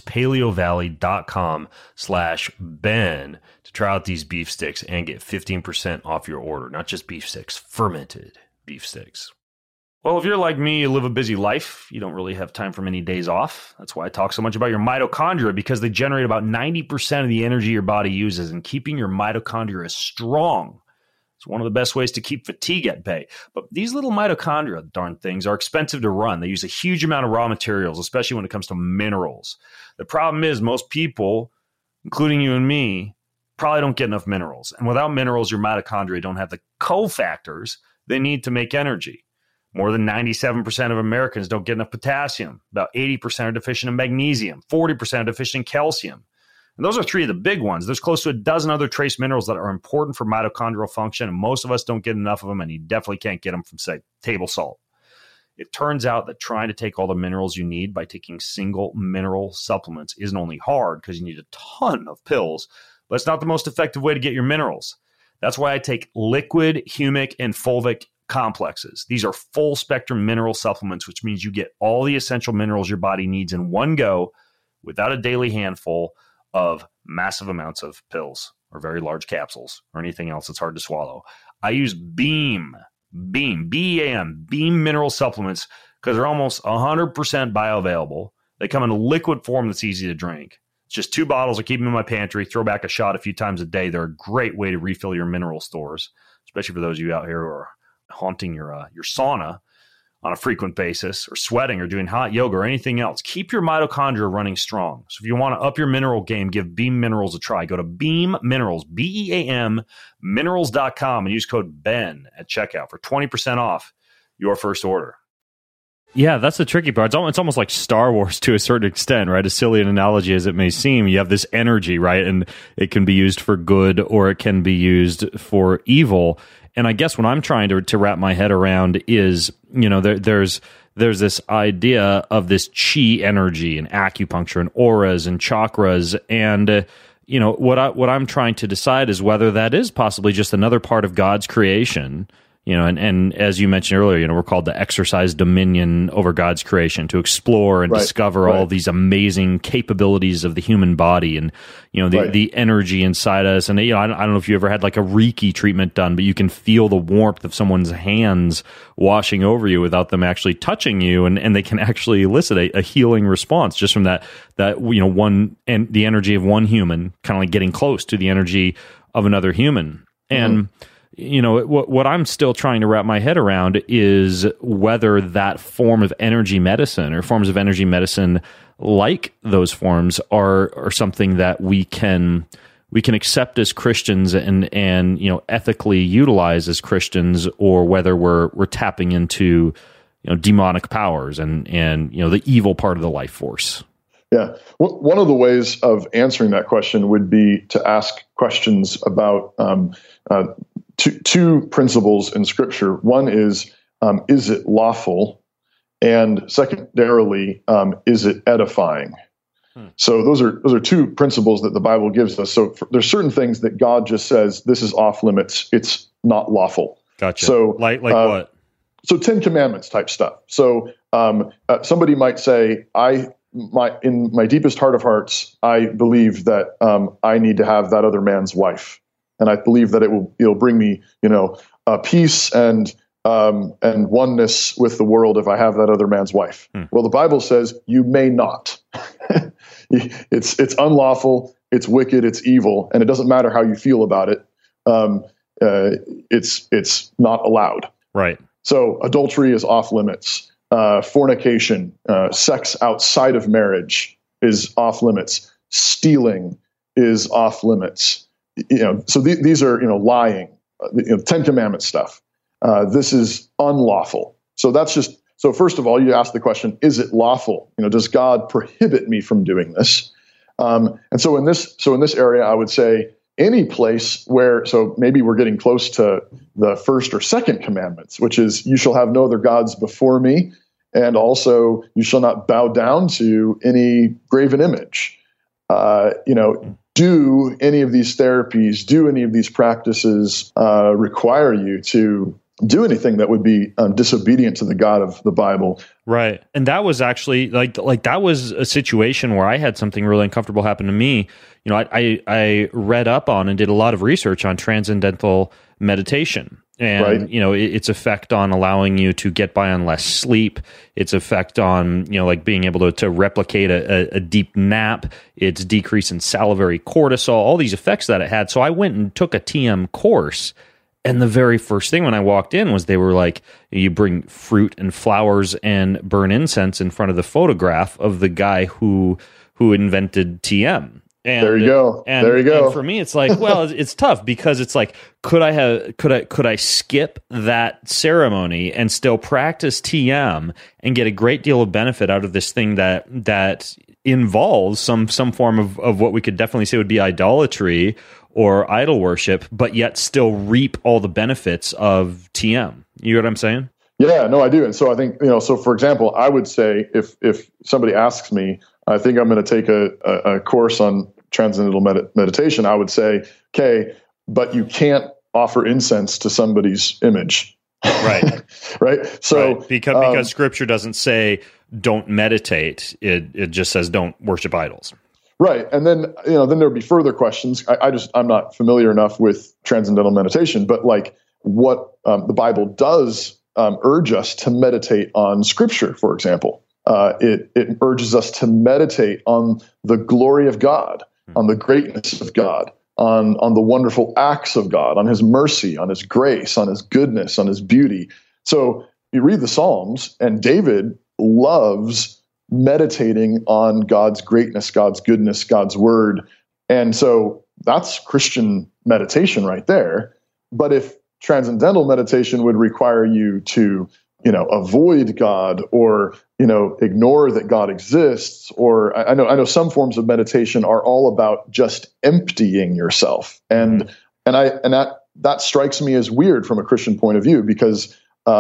paleovalley.com/Ben to try out these beef sticks and get 15% off your order. Not just beef sticks, fermented beef sticks. Well, if you're like me, you live a busy life, you don't really have time for many days off. That's why I talk so much about your mitochondria, because they generate about 90% of the energy your body uses, and keeping your mitochondria strong is one of the best ways to keep fatigue at bay. But these little mitochondria, darn things, are expensive to run. They use a huge amount of raw materials, especially when it comes to minerals. The problem is most people, including you and me, probably don't get enough minerals. And without minerals, your mitochondria don't have the cofactors they need to make energy. More than 97% of Americans don't get enough potassium. About 80% are deficient in magnesium. 40% are deficient in calcium. And those are three of the big ones. There's close to a dozen other trace minerals that are important for mitochondrial function, and most of us don't get enough of them, and you definitely can't get them from, say, table salt. It turns out that trying to take all the minerals you need by taking single mineral supplements isn't only hard because you need a ton of pills, but it's not the most effective way to get your minerals. That's why I take liquid, humic, and fulvic complexes. These are full spectrum mineral supplements, which means you get all the essential minerals your body needs in one go without a daily handful of massive amounts of pills or very large capsules or anything else that's hard to swallow. I use BEAM, B-E-A-M, BEAM mineral supplements because they're almost 100% bioavailable. They come in a liquid form that's easy to drink. It's just 2 bottles. I keep them in my pantry, throw back a shot a few times a day. They're a great way to refill your mineral stores, especially for those of you out here who are haunting your sauna on a frequent basis, or sweating, or doing hot yoga, or anything else. Keep your mitochondria running strong. So if you want to up your mineral game, give Beam Minerals a try. Go to Beam Minerals, BEAM, minerals.com, and use code BEN at checkout for 20% off your first order. Yeah, that's the tricky part. It's almost like Star Wars to a certain extent, right? As silly an analogy as it may seem, you have this energy, right? And it can be used for good or it can be used for evil. And I guess what I'm trying to wrap my head around is, you know, there's this idea of this chi energy and acupuncture and auras and chakras. And, you know, what I'm trying to decide is whether that is possibly just another part of God's creation. You know, and as you mentioned earlier, you know, we're called to exercise dominion over God's creation, to explore and discover all these amazing capabilities of the human body, and, you know, the energy inside us. And, you know, I don't know if you ever had like a Reiki treatment done, but you can feel the warmth of someone's hands washing over you without them actually touching you, and they can actually elicit a healing response just from that you know, one, and the energy of one human kind of like getting close to the energy of another human. And you know, what I'm still trying to wrap my head around is whether that form of energy medicine, or forms of energy medicine like those forms, are something that we can we can accept as Christians and ethically utilize as Christians, or whether we're tapping into demonic powers and the evil part of the life force. Yeah. One of the ways of answering that question would be to ask questions about two principles in Scripture. One is it lawful? And secondarily, is it edifying? So those are two principles that the Bible gives us. So there's certain things that God just says, this is off limits. It's not lawful. Gotcha. So like what? So 10 Commandments type stuff. So somebody might say, in my deepest heart of hearts, I believe that I need to have that other man's wife, and I believe that it'll bring me, peace and oneness with the world if I have that other man's wife. Well, the Bible says you may not. It's unlawful. It's wicked. It's evil, and it doesn't matter how you feel about it. It's not allowed. Right. So adultery is off limits. Fornication, sex outside of marriage is off limits. Stealing is off limits. So these are lying. 10 Commandments stuff. This is unlawful. So so first of all, you ask the question: is it lawful? Does God prohibit me from doing this? And so in this area, I would say any place where, so maybe we're getting close to the first or second commandments, which is you shall have no other gods before me. And also, you shall not bow down to any graven image. Do any of these therapies, do any of these practices require you to do anything that would be disobedient to the God of the Bible? Right. And that was actually like that was a situation where I had something really uncomfortable happen to me. I read up on and did a lot of research on transcendental meditation. And, right. Its effect on allowing you to get by on less sleep, its effect on, being able to replicate a deep nap, its decrease in salivary cortisol, all these effects that it had. So I went and took a TM course. And the very first thing when I walked in was they were like, you bring fruit and flowers and burn incense in front of the photograph of the guy who invented TM. And, there you go. And for me, it's like, well, it's tough because it's like, could I skip that ceremony and still practice TM and get a great deal of benefit out of this thing that involves some form of what we could definitely say would be idolatry or idol worship, but yet still reap all the benefits of TM. You know what I'm saying? Yeah, no, I do. And so I think, so for example, I would say if somebody asks me, I think I'm going to take a course on transcendental meditation, I would say, okay, but you can't offer incense to somebody's image. Right. Right. So right. Because Scripture doesn't say don't meditate. It just says don't worship idols. Right. And then, then there'd be further questions. I'm not familiar enough with transcendental meditation, but like what the Bible does urge us to meditate on Scripture, for example. It urges us to meditate on the glory of God, on the greatness of God, on the wonderful acts of God, on His mercy, on His grace, on His goodness, on His beauty. So you read the Psalms, and David loves meditating on God's greatness, God's goodness, God's word. And so that's Christian meditation right there. But if transcendental meditation would require you to avoid God or, ignore that God exists, or I know some forms of meditation are all about just emptying yourself. And that strikes me as weird from a Christian point of view, because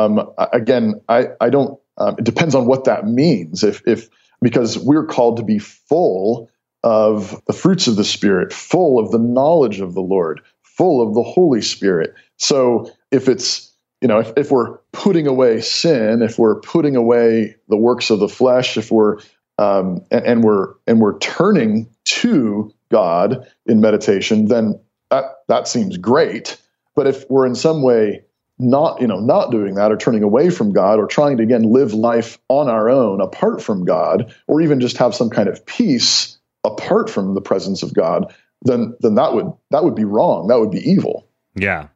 again, I don't, it depends on what that means. Because we're called to be full of the fruits of the Spirit, full of the knowledge of the Lord, full of the Holy Spirit. So if it's, if we're putting away sin, if we're putting away the works of the flesh, if we're and we're turning to God in meditation, then that seems great. But if we're in some way not doing that, or turning away from God, or trying to again live life on our own apart from God, or even just have some kind of peace apart from the presence of God, then that would be wrong. That would be evil. Yeah.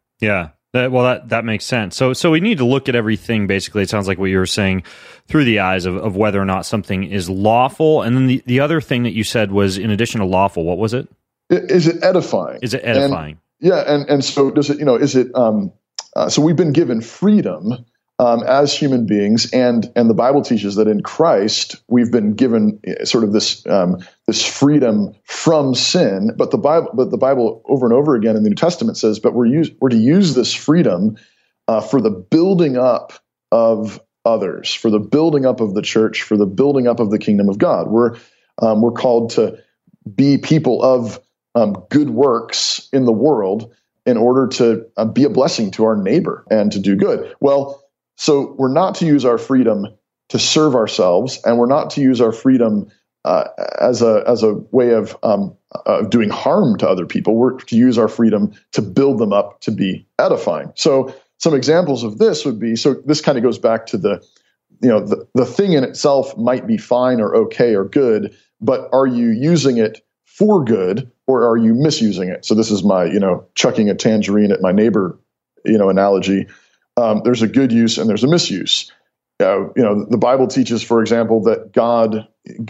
That makes sense. So we need to look at everything. Basically, it sounds like what you were saying through the eyes of whether or not something is lawful. And then the other thing that you said was, in addition to lawful, what was it? Is it edifying? Is it edifying? And so does it, is it, so we've been given freedom as human beings, and the Bible teaches that in Christ we've been given sort of this freedom from sin. But the Bible over and over again in the New Testament says, but we're to use this freedom for the building up of others, for the building up of the church, for the building up of the kingdom of God. We're called to be people of good works in the world in order to be a blessing to our neighbor and to do good. Well, so we're not to use our freedom to serve ourselves, and we're not to use our freedom as a way of doing harm to other people. We're to use our freedom to build them up, to be edifying. So some examples of this would be, so this kind of goes back to the thing in itself might be fine or okay or good, but are you using it for good or are you misusing it? So this is my, chucking a tangerine at my neighbor, analogy. There's a good use and there's a misuse. The Bible teaches, for example, that God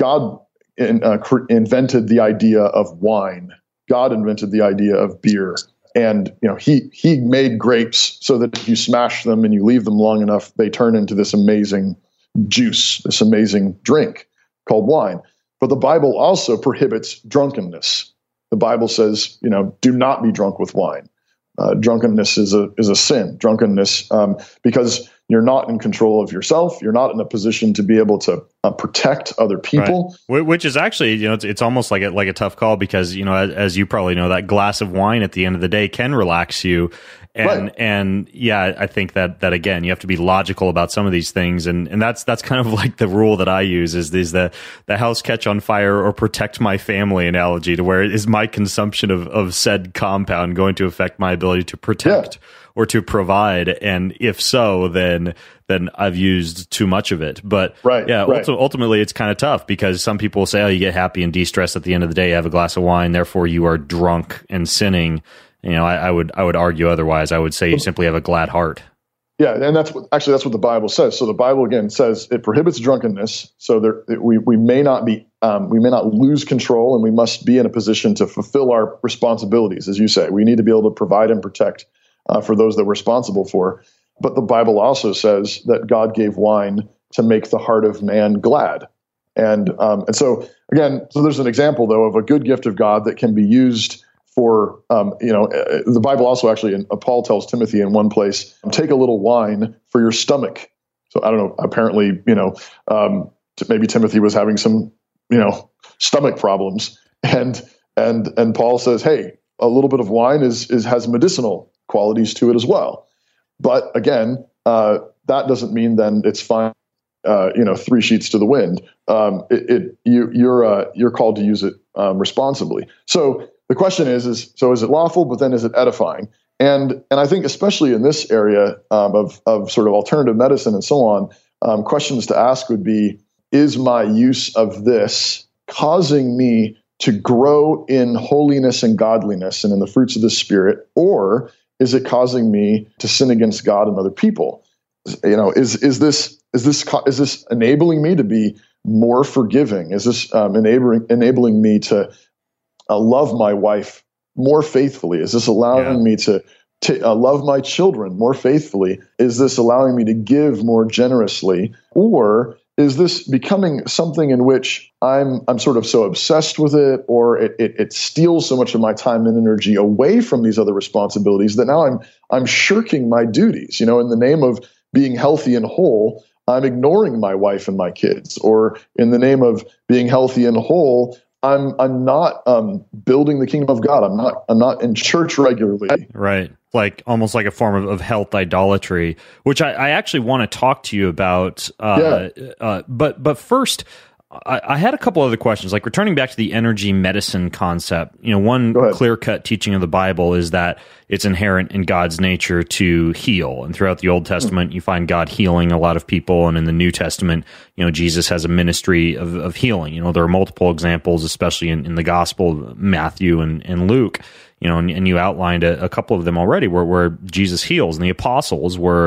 invented the idea of wine. God invented the idea of beer. And he made grapes so that if you smash them and you leave them long enough, they turn into this amazing juice, this amazing drink called wine. But the Bible also prohibits drunkenness. The Bible says, do not be drunk with wine. Drunkenness is a sin. Drunkenness, because you're not in control of yourself. You're not in a position to be able to protect other people. Right. Which is actually, it's almost like a tough call because, as you probably know, that glass of wine at the end of the day can relax you. And yeah, I think that again, you have to be logical about some of these things. And that's kind of like the rule that I use is the house catch on fire or protect my family analogy, to where is my consumption of said compound going to affect my ability to protect or to provide? And if so, then I've used too much of it. But ultimately it's kind of tough because some people say, oh, you get happy and de-stressed at the end of the day, you have a glass of wine, therefore you are drunk and sinning. I would argue otherwise. I would say you simply have a glad heart. Yeah, and that's what the Bible says. So the Bible again says it prohibits drunkenness. So we may not lose control, and we must be in a position to fulfill our responsibilities, as you say. We need to be able to provide and protect for those that we're responsible for. But the Bible also says that God gave wine to make the heart of man glad. And so again, there's an example though of a good gift of God that can be used for, the Bible also actually, Paul tells Timothy in one place, take a little wine for your stomach. So I don't know, apparently, maybe Timothy was having some, stomach problems. And Paul says, hey, a little bit of wine has medicinal qualities to it as well. But again, that doesn't mean then it's fine, three sheets to the wind. You're called to use it responsibly. So the question is it lawful, but then is it edifying? And I think especially in this area of sort of alternative medicine and so on, questions to ask would be, is my use of this causing me to grow in holiness and godliness and in the fruits of the Spirit, or is it causing me to sin against God and other people? Is this enabling me to be more forgiving? Is this enabling me to love my wife more faithfully? Is this allowing me to love my children more faithfully? Is this allowing me to give more generously? Or is this becoming something in which I'm sort of so obsessed with it, or it steals so much of my time and energy away from these other responsibilities that now I'm shirking my duties? In the name of being healthy and whole, I'm ignoring my wife and my kids. Or in the name of being healthy and whole, I'm not building the kingdom of God. I'm not in church regularly. Right. Like almost like a form of health idolatry, which I actually want to talk to you about. But first, I had a couple other questions, like returning back to the energy medicine concept. One clear-cut teaching of the Bible is that it's inherent in God's nature to heal. And throughout the Old Testament, you find God healing a lot of people. And in the New Testament, Jesus has a ministry of healing. There are multiple examples, especially in the Gospel, Matthew and Luke. And you outlined a couple of them already where Jesus heals, and the apostles were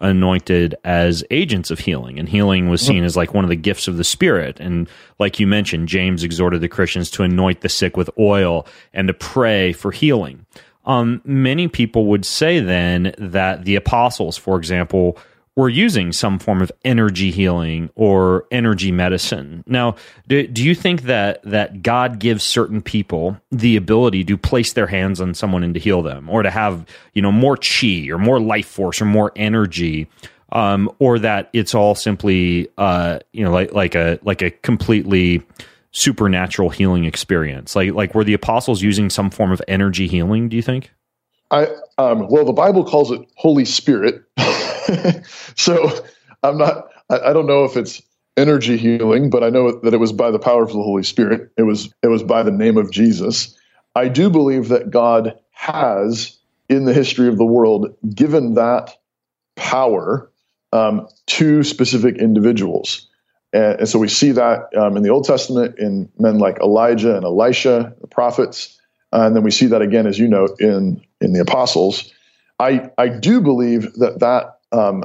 anointed as agents of healing, and healing was seen as like one of the gifts of the Spirit. And like you mentioned, James exhorted the Christians to anoint the sick with oil and to pray for healing. Many people would say then that the apostles, for example, were using some form of energy healing or energy medicine. Now, do you think that God gives certain people the ability to place their hands on someone and to heal them, or to have, more chi or more life force or more energy, or that it's all simply, like a completely supernatural healing experience? Like were the apostles using some form of energy healing, do you think? Well, the Bible calls it Holy Spirit. So I don't know if it's energy healing, but I know that it was by the power of the Holy Spirit. It was by the name of Jesus. I do believe that God has, in the history of the world, given that power to specific individuals. And so we see that in the Old Testament in men like Elijah and Elisha, the prophets. And then we see that again, as you note, in the apostles. I do believe that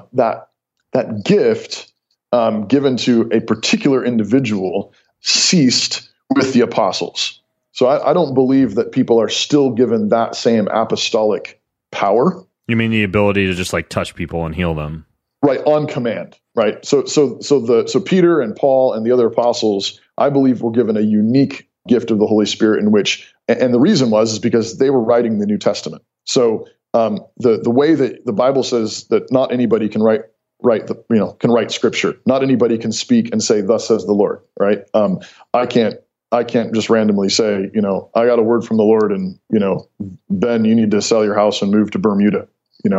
gift given to a particular individual ceased with the apostles. So I don't believe that people are still given that same apostolic power. You mean the ability to just like touch people and heal them? Right, on command, right? So Peter and Paul and the other apostles, I believe, were given a unique gift of the Holy Spirit in which, and the reason is because they were writing the New Testament. So the way that the Bible says that not anybody can write Scripture, not anybody can speak and say, "Thus says the Lord," right? I can't just randomly say, I got a word from the Lord, and Ben, you need to sell your house and move to Bermuda.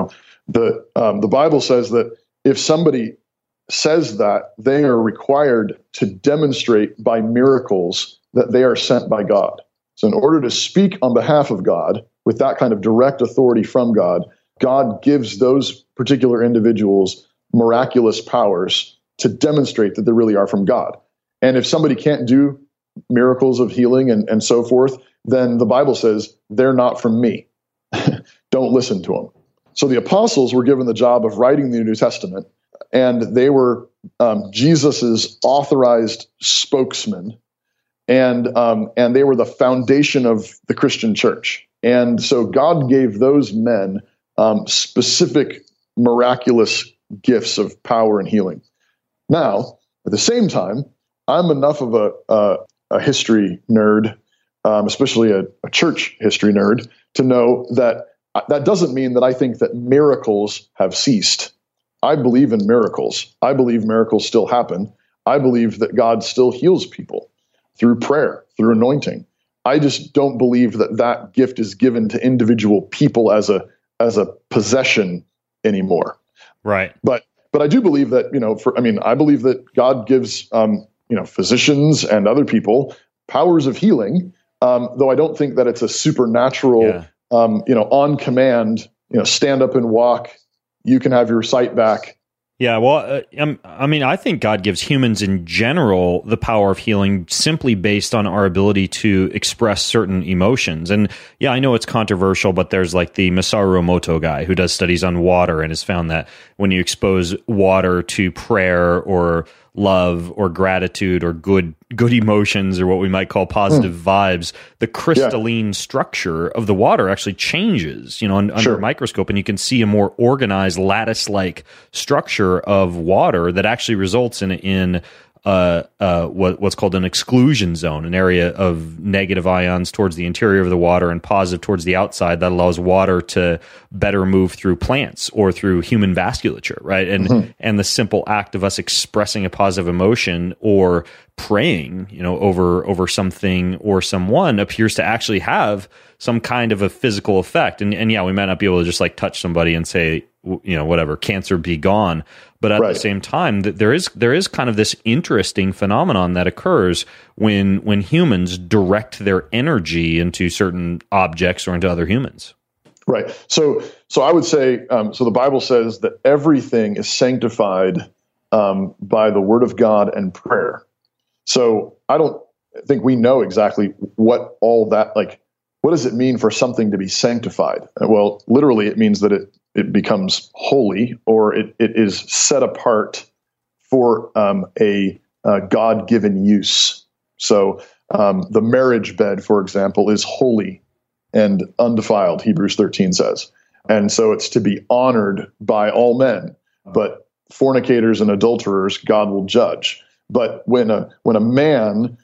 The Bible says that if somebody says that, they are required to demonstrate by miracles that they are sent by God. So in order to speak on behalf of God with that kind of direct authority from God, God gives those particular individuals miraculous powers to demonstrate that they really are from God. And if somebody can't do miracles of healing and so forth, then the Bible says they're not from me. Don't listen to them. So the apostles were given the job of writing the New Testament, and they were Jesus's authorized spokesman, and they were the foundation of the Christian church. And so God gave those men specific miraculous gifts of power and healing. Now, at the same time, I'm enough of a history nerd, especially a church history nerd, to know that doesn't mean that I think that miracles have ceased. I believe in miracles. I believe miracles still happen. I believe that God still heals people through prayer, through anointing. I just don't believe that gift is given to individual people as a possession anymore. Right. But I do believe that, I believe that God gives, physicians and other people powers of healing, though I don't think that it's a supernatural, on command, stand up and walk, you can have your sight back. Yeah, well, I think God gives humans in general the power of healing simply based on our ability to express certain emotions. And yeah, I know it's controversial, but there's like the Masaru Emoto guy who does studies on water and has found that when you expose water to prayer or love or gratitude or good emotions, or what we might call positive vibes, the crystalline structure of the water actually changes, under a microscope, and you can see a more organized lattice-like structure of water that actually results in what's called an exclusion zone, an area of negative ions towards the interior of the water and positive towards the outside that allows water to better move through plants or through human vasculature, right? And the simple act of us expressing a positive emotion or praying, over something or someone appears to actually have some kind of a physical effect. And yeah, we might not be able to just like touch somebody and say, whatever, cancer be gone. But at the same time, there is kind of this interesting phenomenon that occurs when humans direct their energy into certain objects or into other humans. Right. So I would say, so the Bible says that everything is sanctified by the word of God and prayer. So I don't think we know exactly what all that, like, what does it mean for something to be sanctified? Well, literally, it means that it becomes holy, or it is set apart for a God-given use. So the marriage bed, for example, is holy and undefiled, Hebrews 13 says. And so it's to be honored by all men, but fornicators and adulterers God will judge. But when a man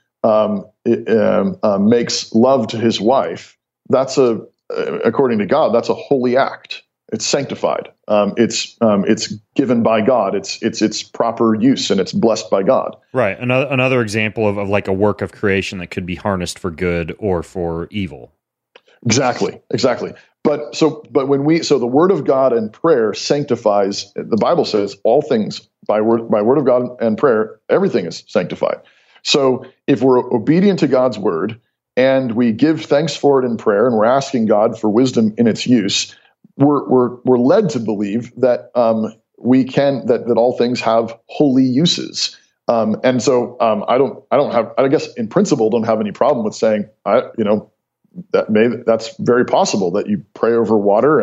makes love to his wife, that's according to God, that's a holy act. It's sanctified. It's given by God. It's proper use, and it's blessed by God. Right. Another example of like a work of creation that could be harnessed for good or for evil. Exactly. But the word of God and prayer sanctifies. The Bible says all things by word of God and prayer, everything is sanctified. So if we're obedient to God's word and we give thanks for it in prayer, and we're asking God for wisdom in its use, we're led to believe that that all things have holy uses. And so I guess in principle don't have any problem with saying that's very possible that you pray over water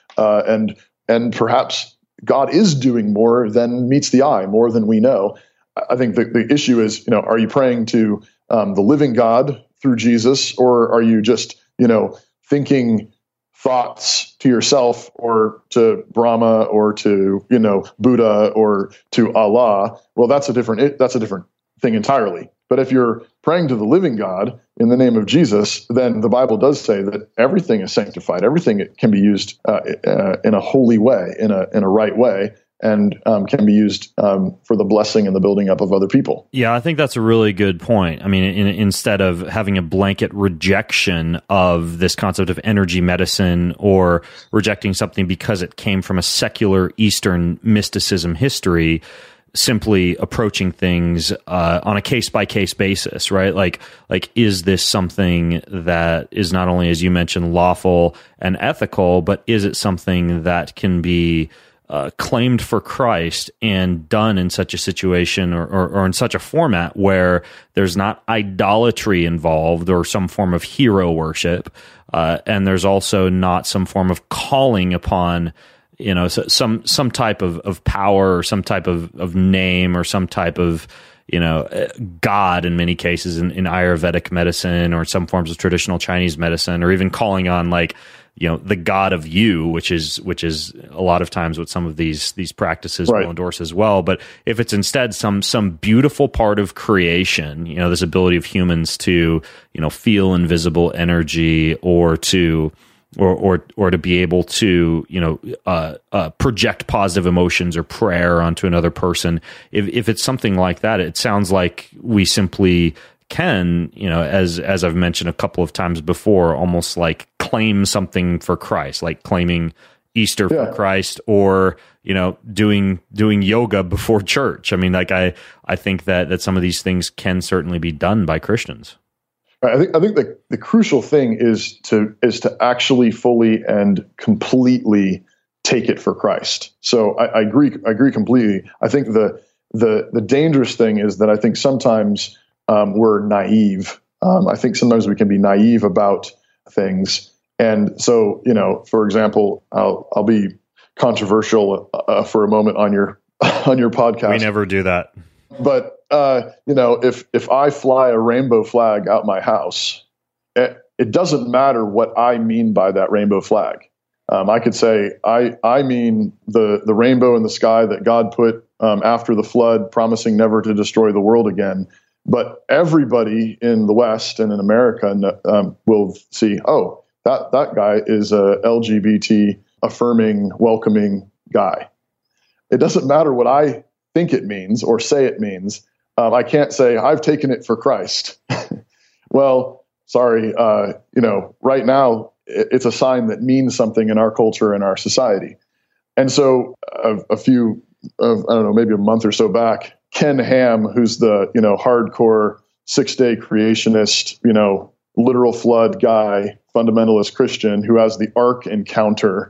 and perhaps God is doing more than meets the eye, more than we know. I think the issue is, are you praying to the living God through Jesus, or are you just, thinking thoughts to yourself or to Brahma or to, Buddha or to Allah? Well, that's a different thing entirely. But if you're praying to the living God in the name of Jesus, then the Bible does say that everything is sanctified. Everything can be used in a holy way, in a right way, and can be used for the blessing and the building up of other people. Yeah, I think that's a really good point. I mean, instead of having a blanket rejection of this concept of energy medicine, or rejecting something because it came from a secular Eastern mysticism history, simply approaching things on a case-by-case basis, right? Like, is this something that is not only, as you mentioned, lawful and ethical, but is it something that can be claimed for Christ and done in such a situation or in such a format where there's not idolatry involved or some form of hero worship, and there's also not some form of calling upon some type of power or some type of name or some type of God in many cases in Ayurvedic medicine or some forms of traditional Chinese medicine, or even calling on the God of you, which is a lot of times what some of these practices will endorse as well. But if it's instead some beautiful part of creation, this ability of humans to feel invisible energy or to be able to project positive emotions or prayer onto another person, if it's something like that, it sounds like we simply can, as I've mentioned a couple of times before, almost like claim something for Christ, like claiming Easter for Christ, or doing yoga before church. I mean, I think that some of these things can certainly be done by Christians. I think the crucial thing is to actually fully and completely take it for Christ. So I agree completely. I think the dangerous thing is that I think sometimes we're naive. I think sometimes we can be naive about things, and so for example, I'll be controversial for a moment on your podcast. We never do that, but. If I fly a rainbow flag out my house, it doesn't matter what I mean by that rainbow flag. I could say I mean the rainbow in the sky that God put after the flood, promising never to destroy the world again. But everybody in the West and in America will see, oh, that guy is a LGBT affirming, welcoming guy. It doesn't matter what I think it means or say it means. I can't say I've taken it for Christ. Well, sorry. Right now it's a sign that means something in our culture and our society. And so maybe a month or so back, Ken Ham, who's the, hardcore 6-day creationist, literal flood guy, fundamentalist Christian who has the Ark encounter,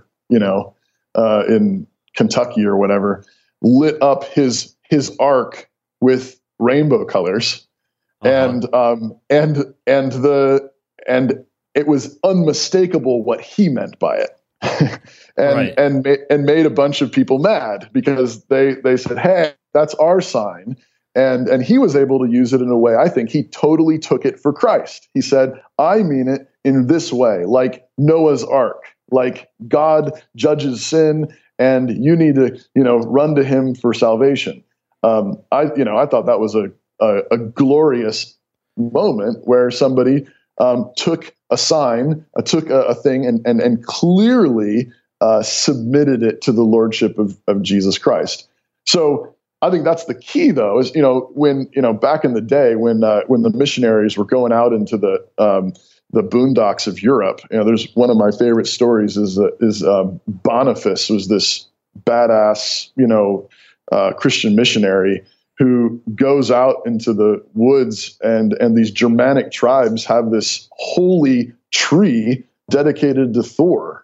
in Kentucky or whatever, lit up his Ark with rainbow colors, and it was unmistakable what he meant by it. and made a bunch of people mad because they said, hey, that's our sign. And he was able to use it in a way, I think he totally took it for Christ. He said, I mean it in this way, like Noah's Ark, like God judges sin and you need to, run to him for salvation. I thought that was a glorious moment where somebody took a sign, took a thing and clearly submitted it to the lordship of Jesus Christ. So I think that's the key, though, is, when, back in the day when the missionaries were going out into the boondocks of Europe, there's one of my favorite stories is Boniface was this badass, Christian missionary who goes out into the woods and these Germanic tribes have this holy tree dedicated to Thor,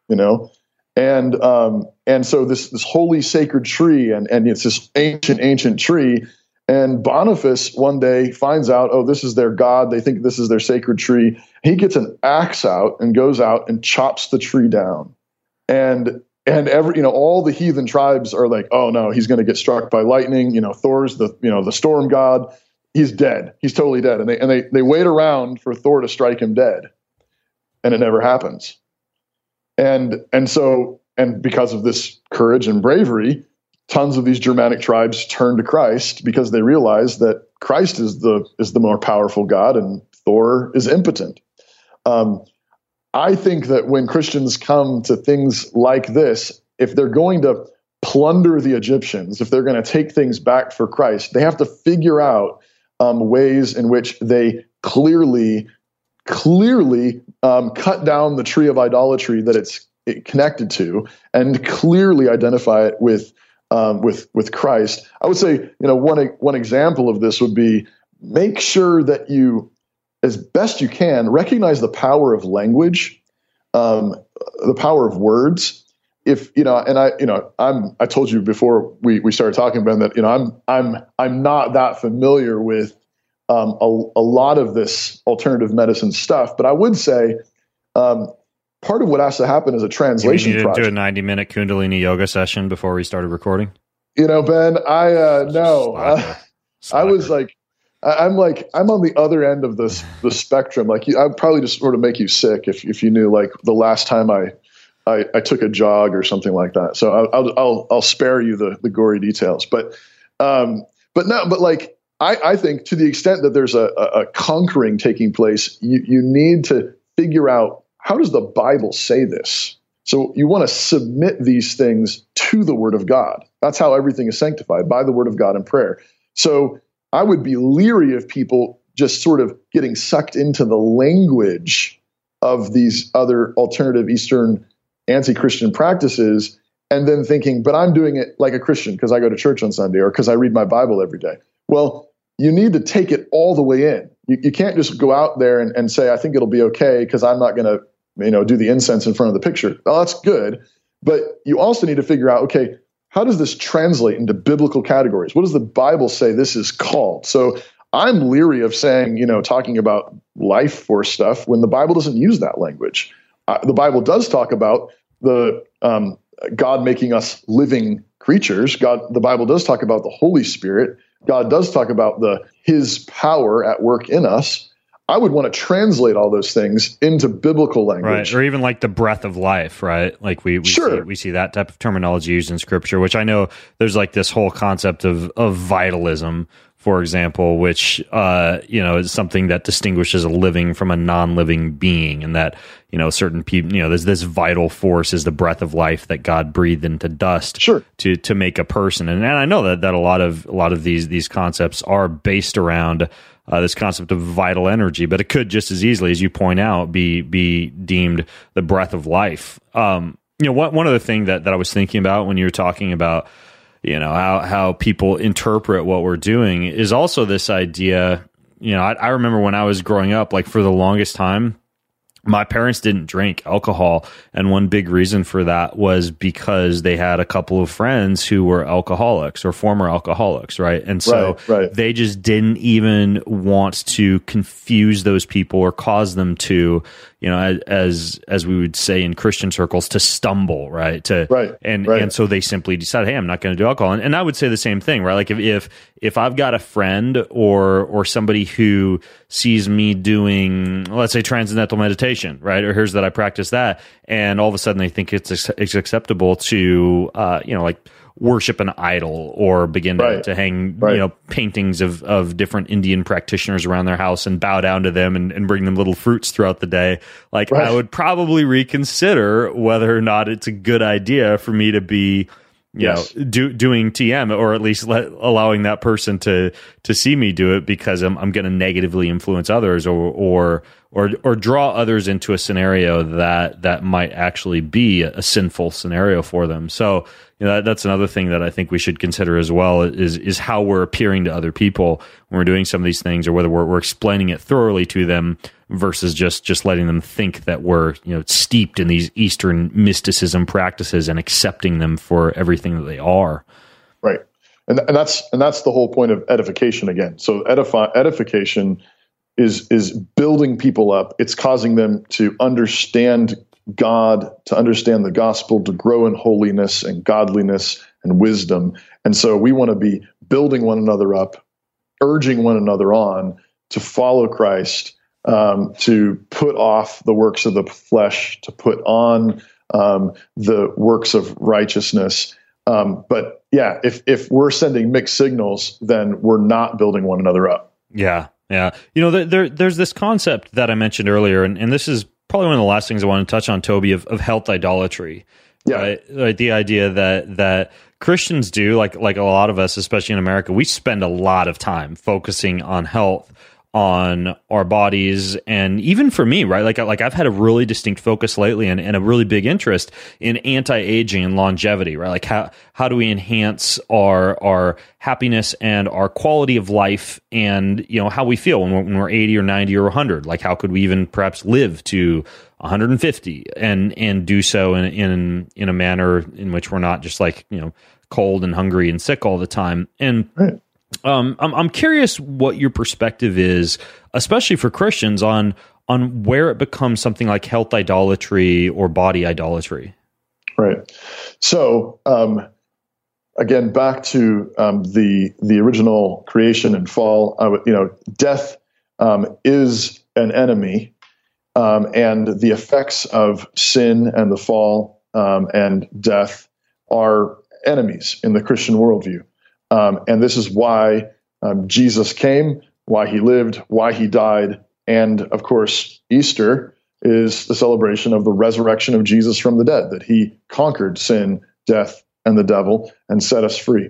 and so this holy sacred tree and it's this ancient tree. And Boniface one day finds out, oh, this is their god. They think this is their sacred tree. He gets an axe out and goes out and chops the tree down. And all the heathen tribes are like, oh no, he's going to get struck by lightning. Thor's the storm god. He's dead. He's totally dead. And they wait around for Thor to strike him dead, and it never happens. And because of this courage and bravery, tons of these Germanic tribes turn to Christ because they realize that Christ is the more powerful God and Thor is impotent. I think that when Christians come to things like this, if they're going to plunder the Egyptians, if they're going to take things back for Christ, they have to figure out ways in which they clearly cut down the tree of idolatry that it's connected to, and clearly identify it with Christ. I would say, one example of this would be make sure that you, as best you can, recognize the power of language, the power of words. If I told you before we started talking, Ben, that I'm not that familiar with a lot of this alternative medicine stuff, but I would say part of what has to happen is a translation project. You need to do a 90-minute Kundalini yoga session before we started recording? Ben, I was like, I'm on the other end of the spectrum. Like, I'd probably just sort of make you sick if you knew, like, the last time I took a jog or something like that. So I'll spare you the gory details. But I think to the extent that there's a conquering taking place, you need to figure out, how does the Bible say this? So you want to submit these things to the Word of God. That's how everything is sanctified, by the Word of God and prayer. So I would be leery of people just sort of getting sucked into the language of these other alternative Eastern anti-Christian practices and then thinking, but I'm doing it like a Christian because I go to church on Sunday or because I read my Bible every day. Well, you need to take it all the way in. You can't just go out there and say, I think it'll be okay because I'm not going to do the incense in front of the picture. Well, that's good. But you also need to figure out, okay, how does this translate into biblical categories? What does the Bible say this is called? So I'm leery of saying, talking about life force stuff when the Bible doesn't use that language. The Bible does talk about the God making us living creatures. The Bible does talk about the Holy Spirit. God does talk about His power at work in us. I would want to translate all those things into biblical language. Right, or even like the breath of life, right? Like we see that type of terminology used in Scripture, which I know there's like this whole concept of vitalism, for example, which is something that distinguishes a living from a non-living being, and that certain people, there's this vital force is the breath of life that God breathed into dust to make a person, and I know that a lot of these concepts are based around this concept of vital energy, but it could just as easily, as you point out, be deemed the breath of life. One other thing that I was thinking about when you were talking about, how people interpret what we're doing is also this idea. I remember when I was growing up, like for the longest time, my parents didn't drink alcohol, and one big reason for that was because they had a couple of friends who were alcoholics or former alcoholics, right? And so they just didn't even want to confuse those people or cause them to, as we would say in Christian circles, to stumble, right? And so they simply decided, hey, I'm not going to do alcohol. And I would say the same thing, right? Like if I've got a friend or somebody who sees me doing, let's say, transcendental meditation, right, or hears that I practice that, and all of a sudden they think it's acceptable to, like worship an idol or begin to hang, paintings of different Indian practitioners around their house and bow down to them and bring them little fruits throughout the day. Like I would probably reconsider whether or not it's a good idea for me to be, doing TM, or at least allowing that person to see me do it, because I'm going to negatively influence others or draw others into a scenario that might actually be a sinful scenario for them. So that's another thing that I think we should consider as well is how we're appearing to other people when we're doing some of these things, or whether we're explaining it thoroughly to them versus just letting them think that we're steeped in these Eastern mysticism practices and accepting them for everything that they are. Right, and that's the whole point of edification again. So edification is building people up. It's causing them to understand God, to understand the gospel, to grow in holiness and godliness and wisdom. And so we want to be building one another up, urging one another on to follow Christ, to put off the works of the flesh, to put on the works of righteousness. But yeah, if we're sending mixed signals, then we're not building one another up. Yeah. Yeah. There's this concept that I mentioned earlier, and this is probably one of the last things I want to touch on, Toby, of health idolatry. Yeah. Right? Like the idea that Christians do, like a lot of us, especially in America, we spend a lot of time focusing on health, on our bodies, and even for me, right? Like I've had a really distinct focus lately and a really big interest in anti-aging and longevity, right? Like how do we enhance our happiness and our quality of life, and how we feel when we're 80 or 90 or 100? Like how could we even perhaps live to 150 and do so in a manner in which we're not just like cold and hungry and sick all the time? And right. I'm curious what your perspective is, especially for Christians, on where it becomes something like health idolatry or body idolatry. Right. So again, back to the original creation and fall. Death is an enemy, and the effects of sin and the fall and death are enemies in the Christian worldview. And this is why Jesus came, why he lived, why he died. And of course, Easter is the celebration of the resurrection of Jesus from the dead, that he conquered sin, death, and the devil and set us free.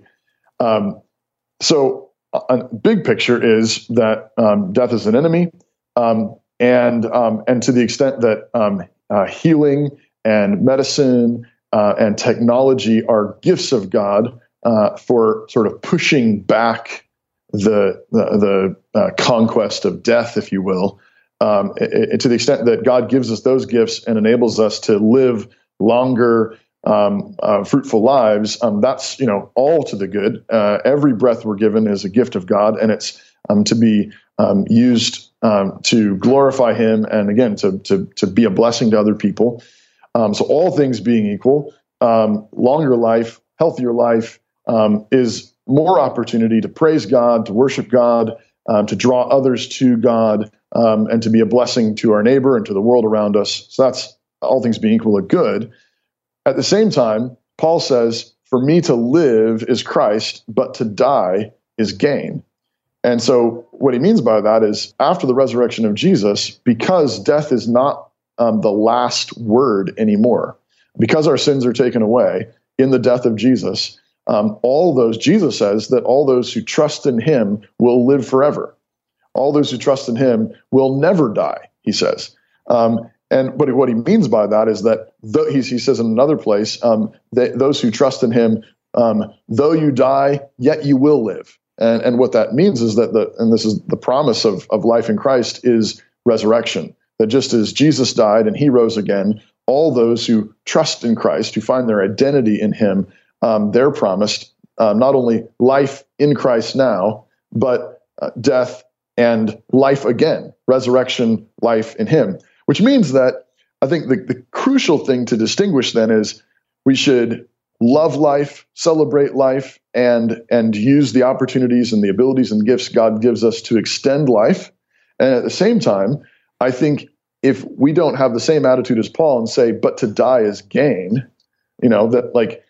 So a big picture is that death is an enemy. And to the extent that healing and medicine and technology are gifts of God, for sort of pushing back the conquest of death, if you will, to the extent that God gives us those gifts and enables us to live longer, fruitful lives. That's all to the good. Every breath we're given is a gift of God, and it's to be used to glorify Him, and again to be a blessing to other people. So all things being equal, longer life, healthier life. Is more opportunity to praise God, to worship God, to draw others to God, and to be a blessing to our neighbor and to the world around us. So that's all things being equal a good. At the same time, Paul says, for me to live is Christ, but to die is gain. And so what he means by that is after the resurrection of Jesus, because death is not the last word anymore, because our sins are taken away in the death of Jesus, Jesus says that all those who trust in him will live forever. All those who trust in him will never die, he says. But what he means by that is that he says in another place, that those who trust in him, though you die, yet you will live. And what that means is that and this is the promise of life in Christ is resurrection, that just as Jesus died and he rose again, all those who trust in Christ, who find their identity in him, they're promised not only life in Christ now, but death and life again, resurrection, life in him, which means that I think the crucial thing to distinguish then is we should love life, celebrate life, and use the opportunities and the abilities and gifts God gives us to extend life. And at the same time, I think if we don't have the same attitude as Paul and say, but to die is gain, that like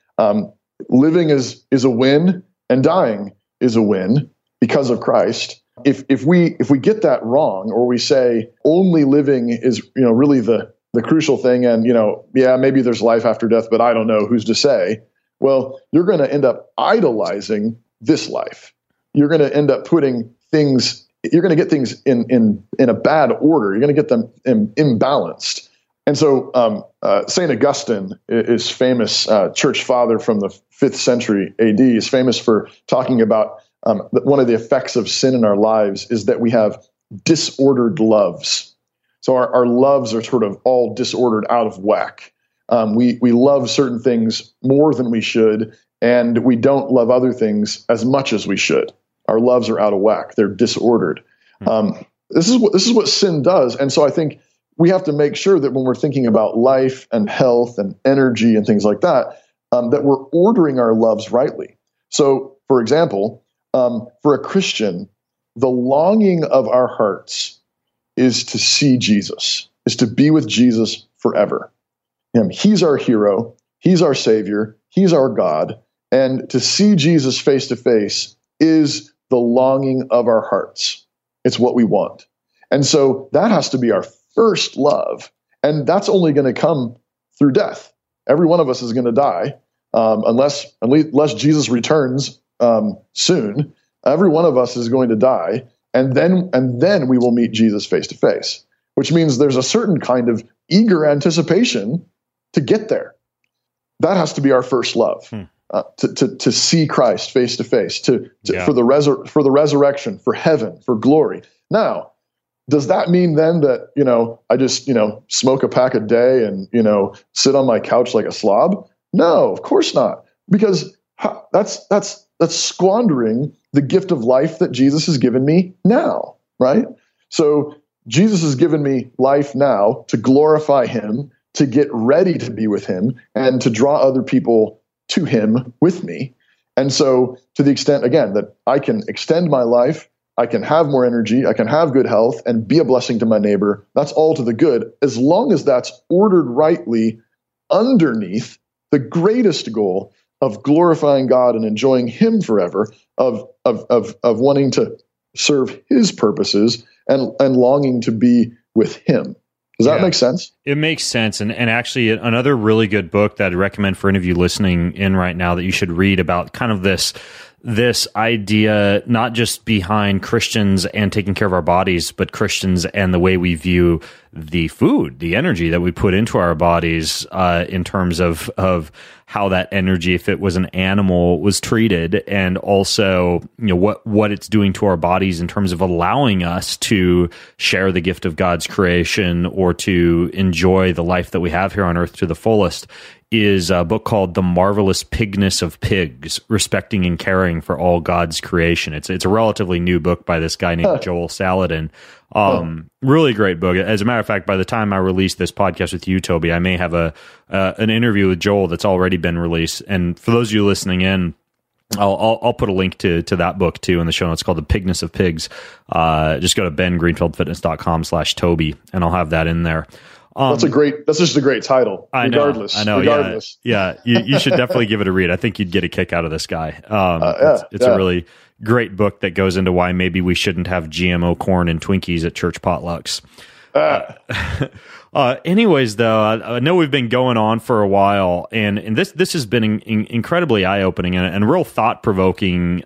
living is a win and dying is a win because of Christ. If we get that wrong, or we say only living is really the crucial thing, and maybe there's life after death, but I don't know, who's to say? Well, you're going to end up idolizing this life. You're going to end up putting things. You're going to get things in a bad order. You're going to get them imbalanced. And so St. Augustine is famous, church father from the 5th century AD, is famous for talking about one of the effects of sin in our lives is that we have disordered loves. So our loves are sort of all disordered, out of whack. We love certain things more than we should, and we don't love other things as much as we should. Our loves are out of whack. They're disordered. This is what sin does. And so I think we have to make sure that when we're thinking about life and health and energy and things like that, that we're ordering our loves rightly. So, for example, for a Christian, the longing of our hearts is to see Jesus, is to be with Jesus forever. He's our hero. He's our Savior. He's our God. And to see Jesus face to face is the longing of our hearts. It's what we want. And so that has to be our first love. And that's only going to come through death. Every one of us is going to die unless Jesus returns soon. Every one of us is going to die. And then we will meet Jesus face to face, which means there's a certain kind of eager anticipation to get there. That has to be our first love. To see Christ face to face, for the resurrection, for heaven, for glory. Now, does that mean then that I just smoke a pack a day and sit on my couch like a slob? No, of course not, because that's squandering the gift of life that Jesus has given me now, right? So Jesus has given me life now to glorify Him, to get ready to be with Him, and to draw other people to Him with me. And so to the extent, again, that I can extend my life, I can have more energy, I can have good health, and be a blessing to my neighbor, that's all to the good, as long as that's ordered rightly underneath the greatest goal of glorifying God and enjoying Him forever, of wanting to serve His purposes and longing to be with Him. Does that make sense? It makes sense. And actually, another really good book that I'd recommend for any of you listening in right now that you should read about kind of this idea, not just behind Christians and taking care of our bodies, but Christians and the way we view the food, the energy that we put into our bodies, in terms of how that energy, if it was an animal, was treated, and also what it's doing to our bodies in terms of allowing us to share the gift of God's creation or to enjoy the life that we have here on earth to the fullest, is a book called The Marvelous Pigness of Pigs, Respecting and Caring for All God's Creation. It's a relatively new book by this guy named Joel Salatin. Really great book. As a matter of fact, by the time I release this podcast with you, Toby, I may have an interview with Joel that's already been released. And for those of you listening in, I'll put a link to that book too in the show notes, called The Pigness of Pigs. Just go to bengreenfieldfitness.com/Toby, and I'll have that in there. That's just a great title. I know. Yeah. You should definitely give it a read. I think you'd get a kick out of this guy. It's a really great book that goes into why maybe we shouldn't have GMO corn and Twinkies at church potlucks. Anyways, though, I know we've been going on for a while, and this has been incredibly eye-opening and real thought-provoking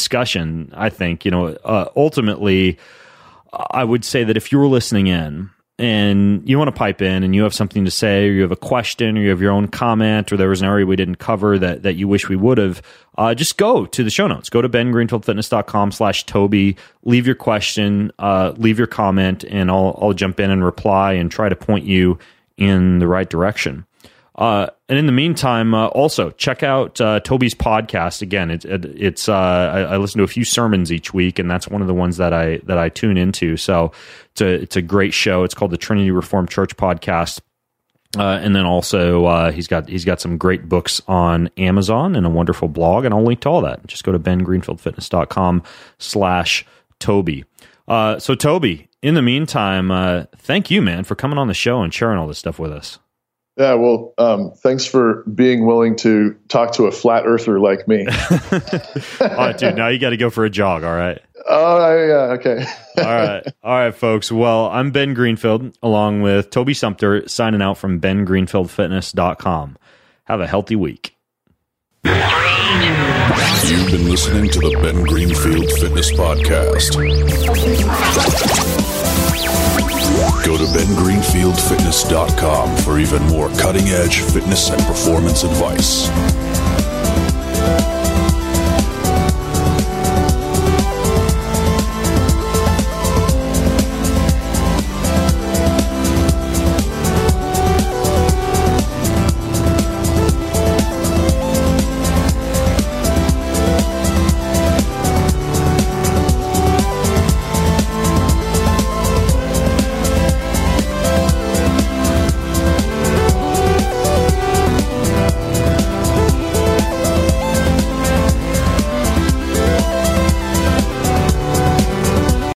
discussion, I think. Ultimately, I would say that if you were listening in and you want to pipe in and you have something to say, or you have a question, or you have your own comment, or there was an area we didn't cover that you wish we would have, just go to the show notes. Go to bengreenfieldfitness.com/Toby. Leave your question, leave your comment, and I'll jump in and reply and try to point you in the right direction. And in the meantime, also check out Toby's podcast. Again, it's I listen to a few sermons each week, and that's one of the ones that I tune into. So it's a great show. It's called the Trinity Reformed Church Podcast. And then also he's got some great books on Amazon and a wonderful blog, and I'll link to all that. Just go to bengreenfieldfitness.com/Toby. So Toby, in the meantime, thank you, man, for coming on the show and sharing all this stuff with us. Yeah, well, thanks for being willing to talk to a flat earther like me. All right, dude, now you got to go for a jog, all right? Oh, yeah, okay. All right, folks. Well, I'm Ben Greenfield, along with Toby Sumpter, signing out from bengreenfieldfitness.com. Have a healthy week. You've been listening to the Ben Greenfield Fitness Podcast. Go to bengreenfieldfitness.com for even more cutting-edge fitness and performance advice.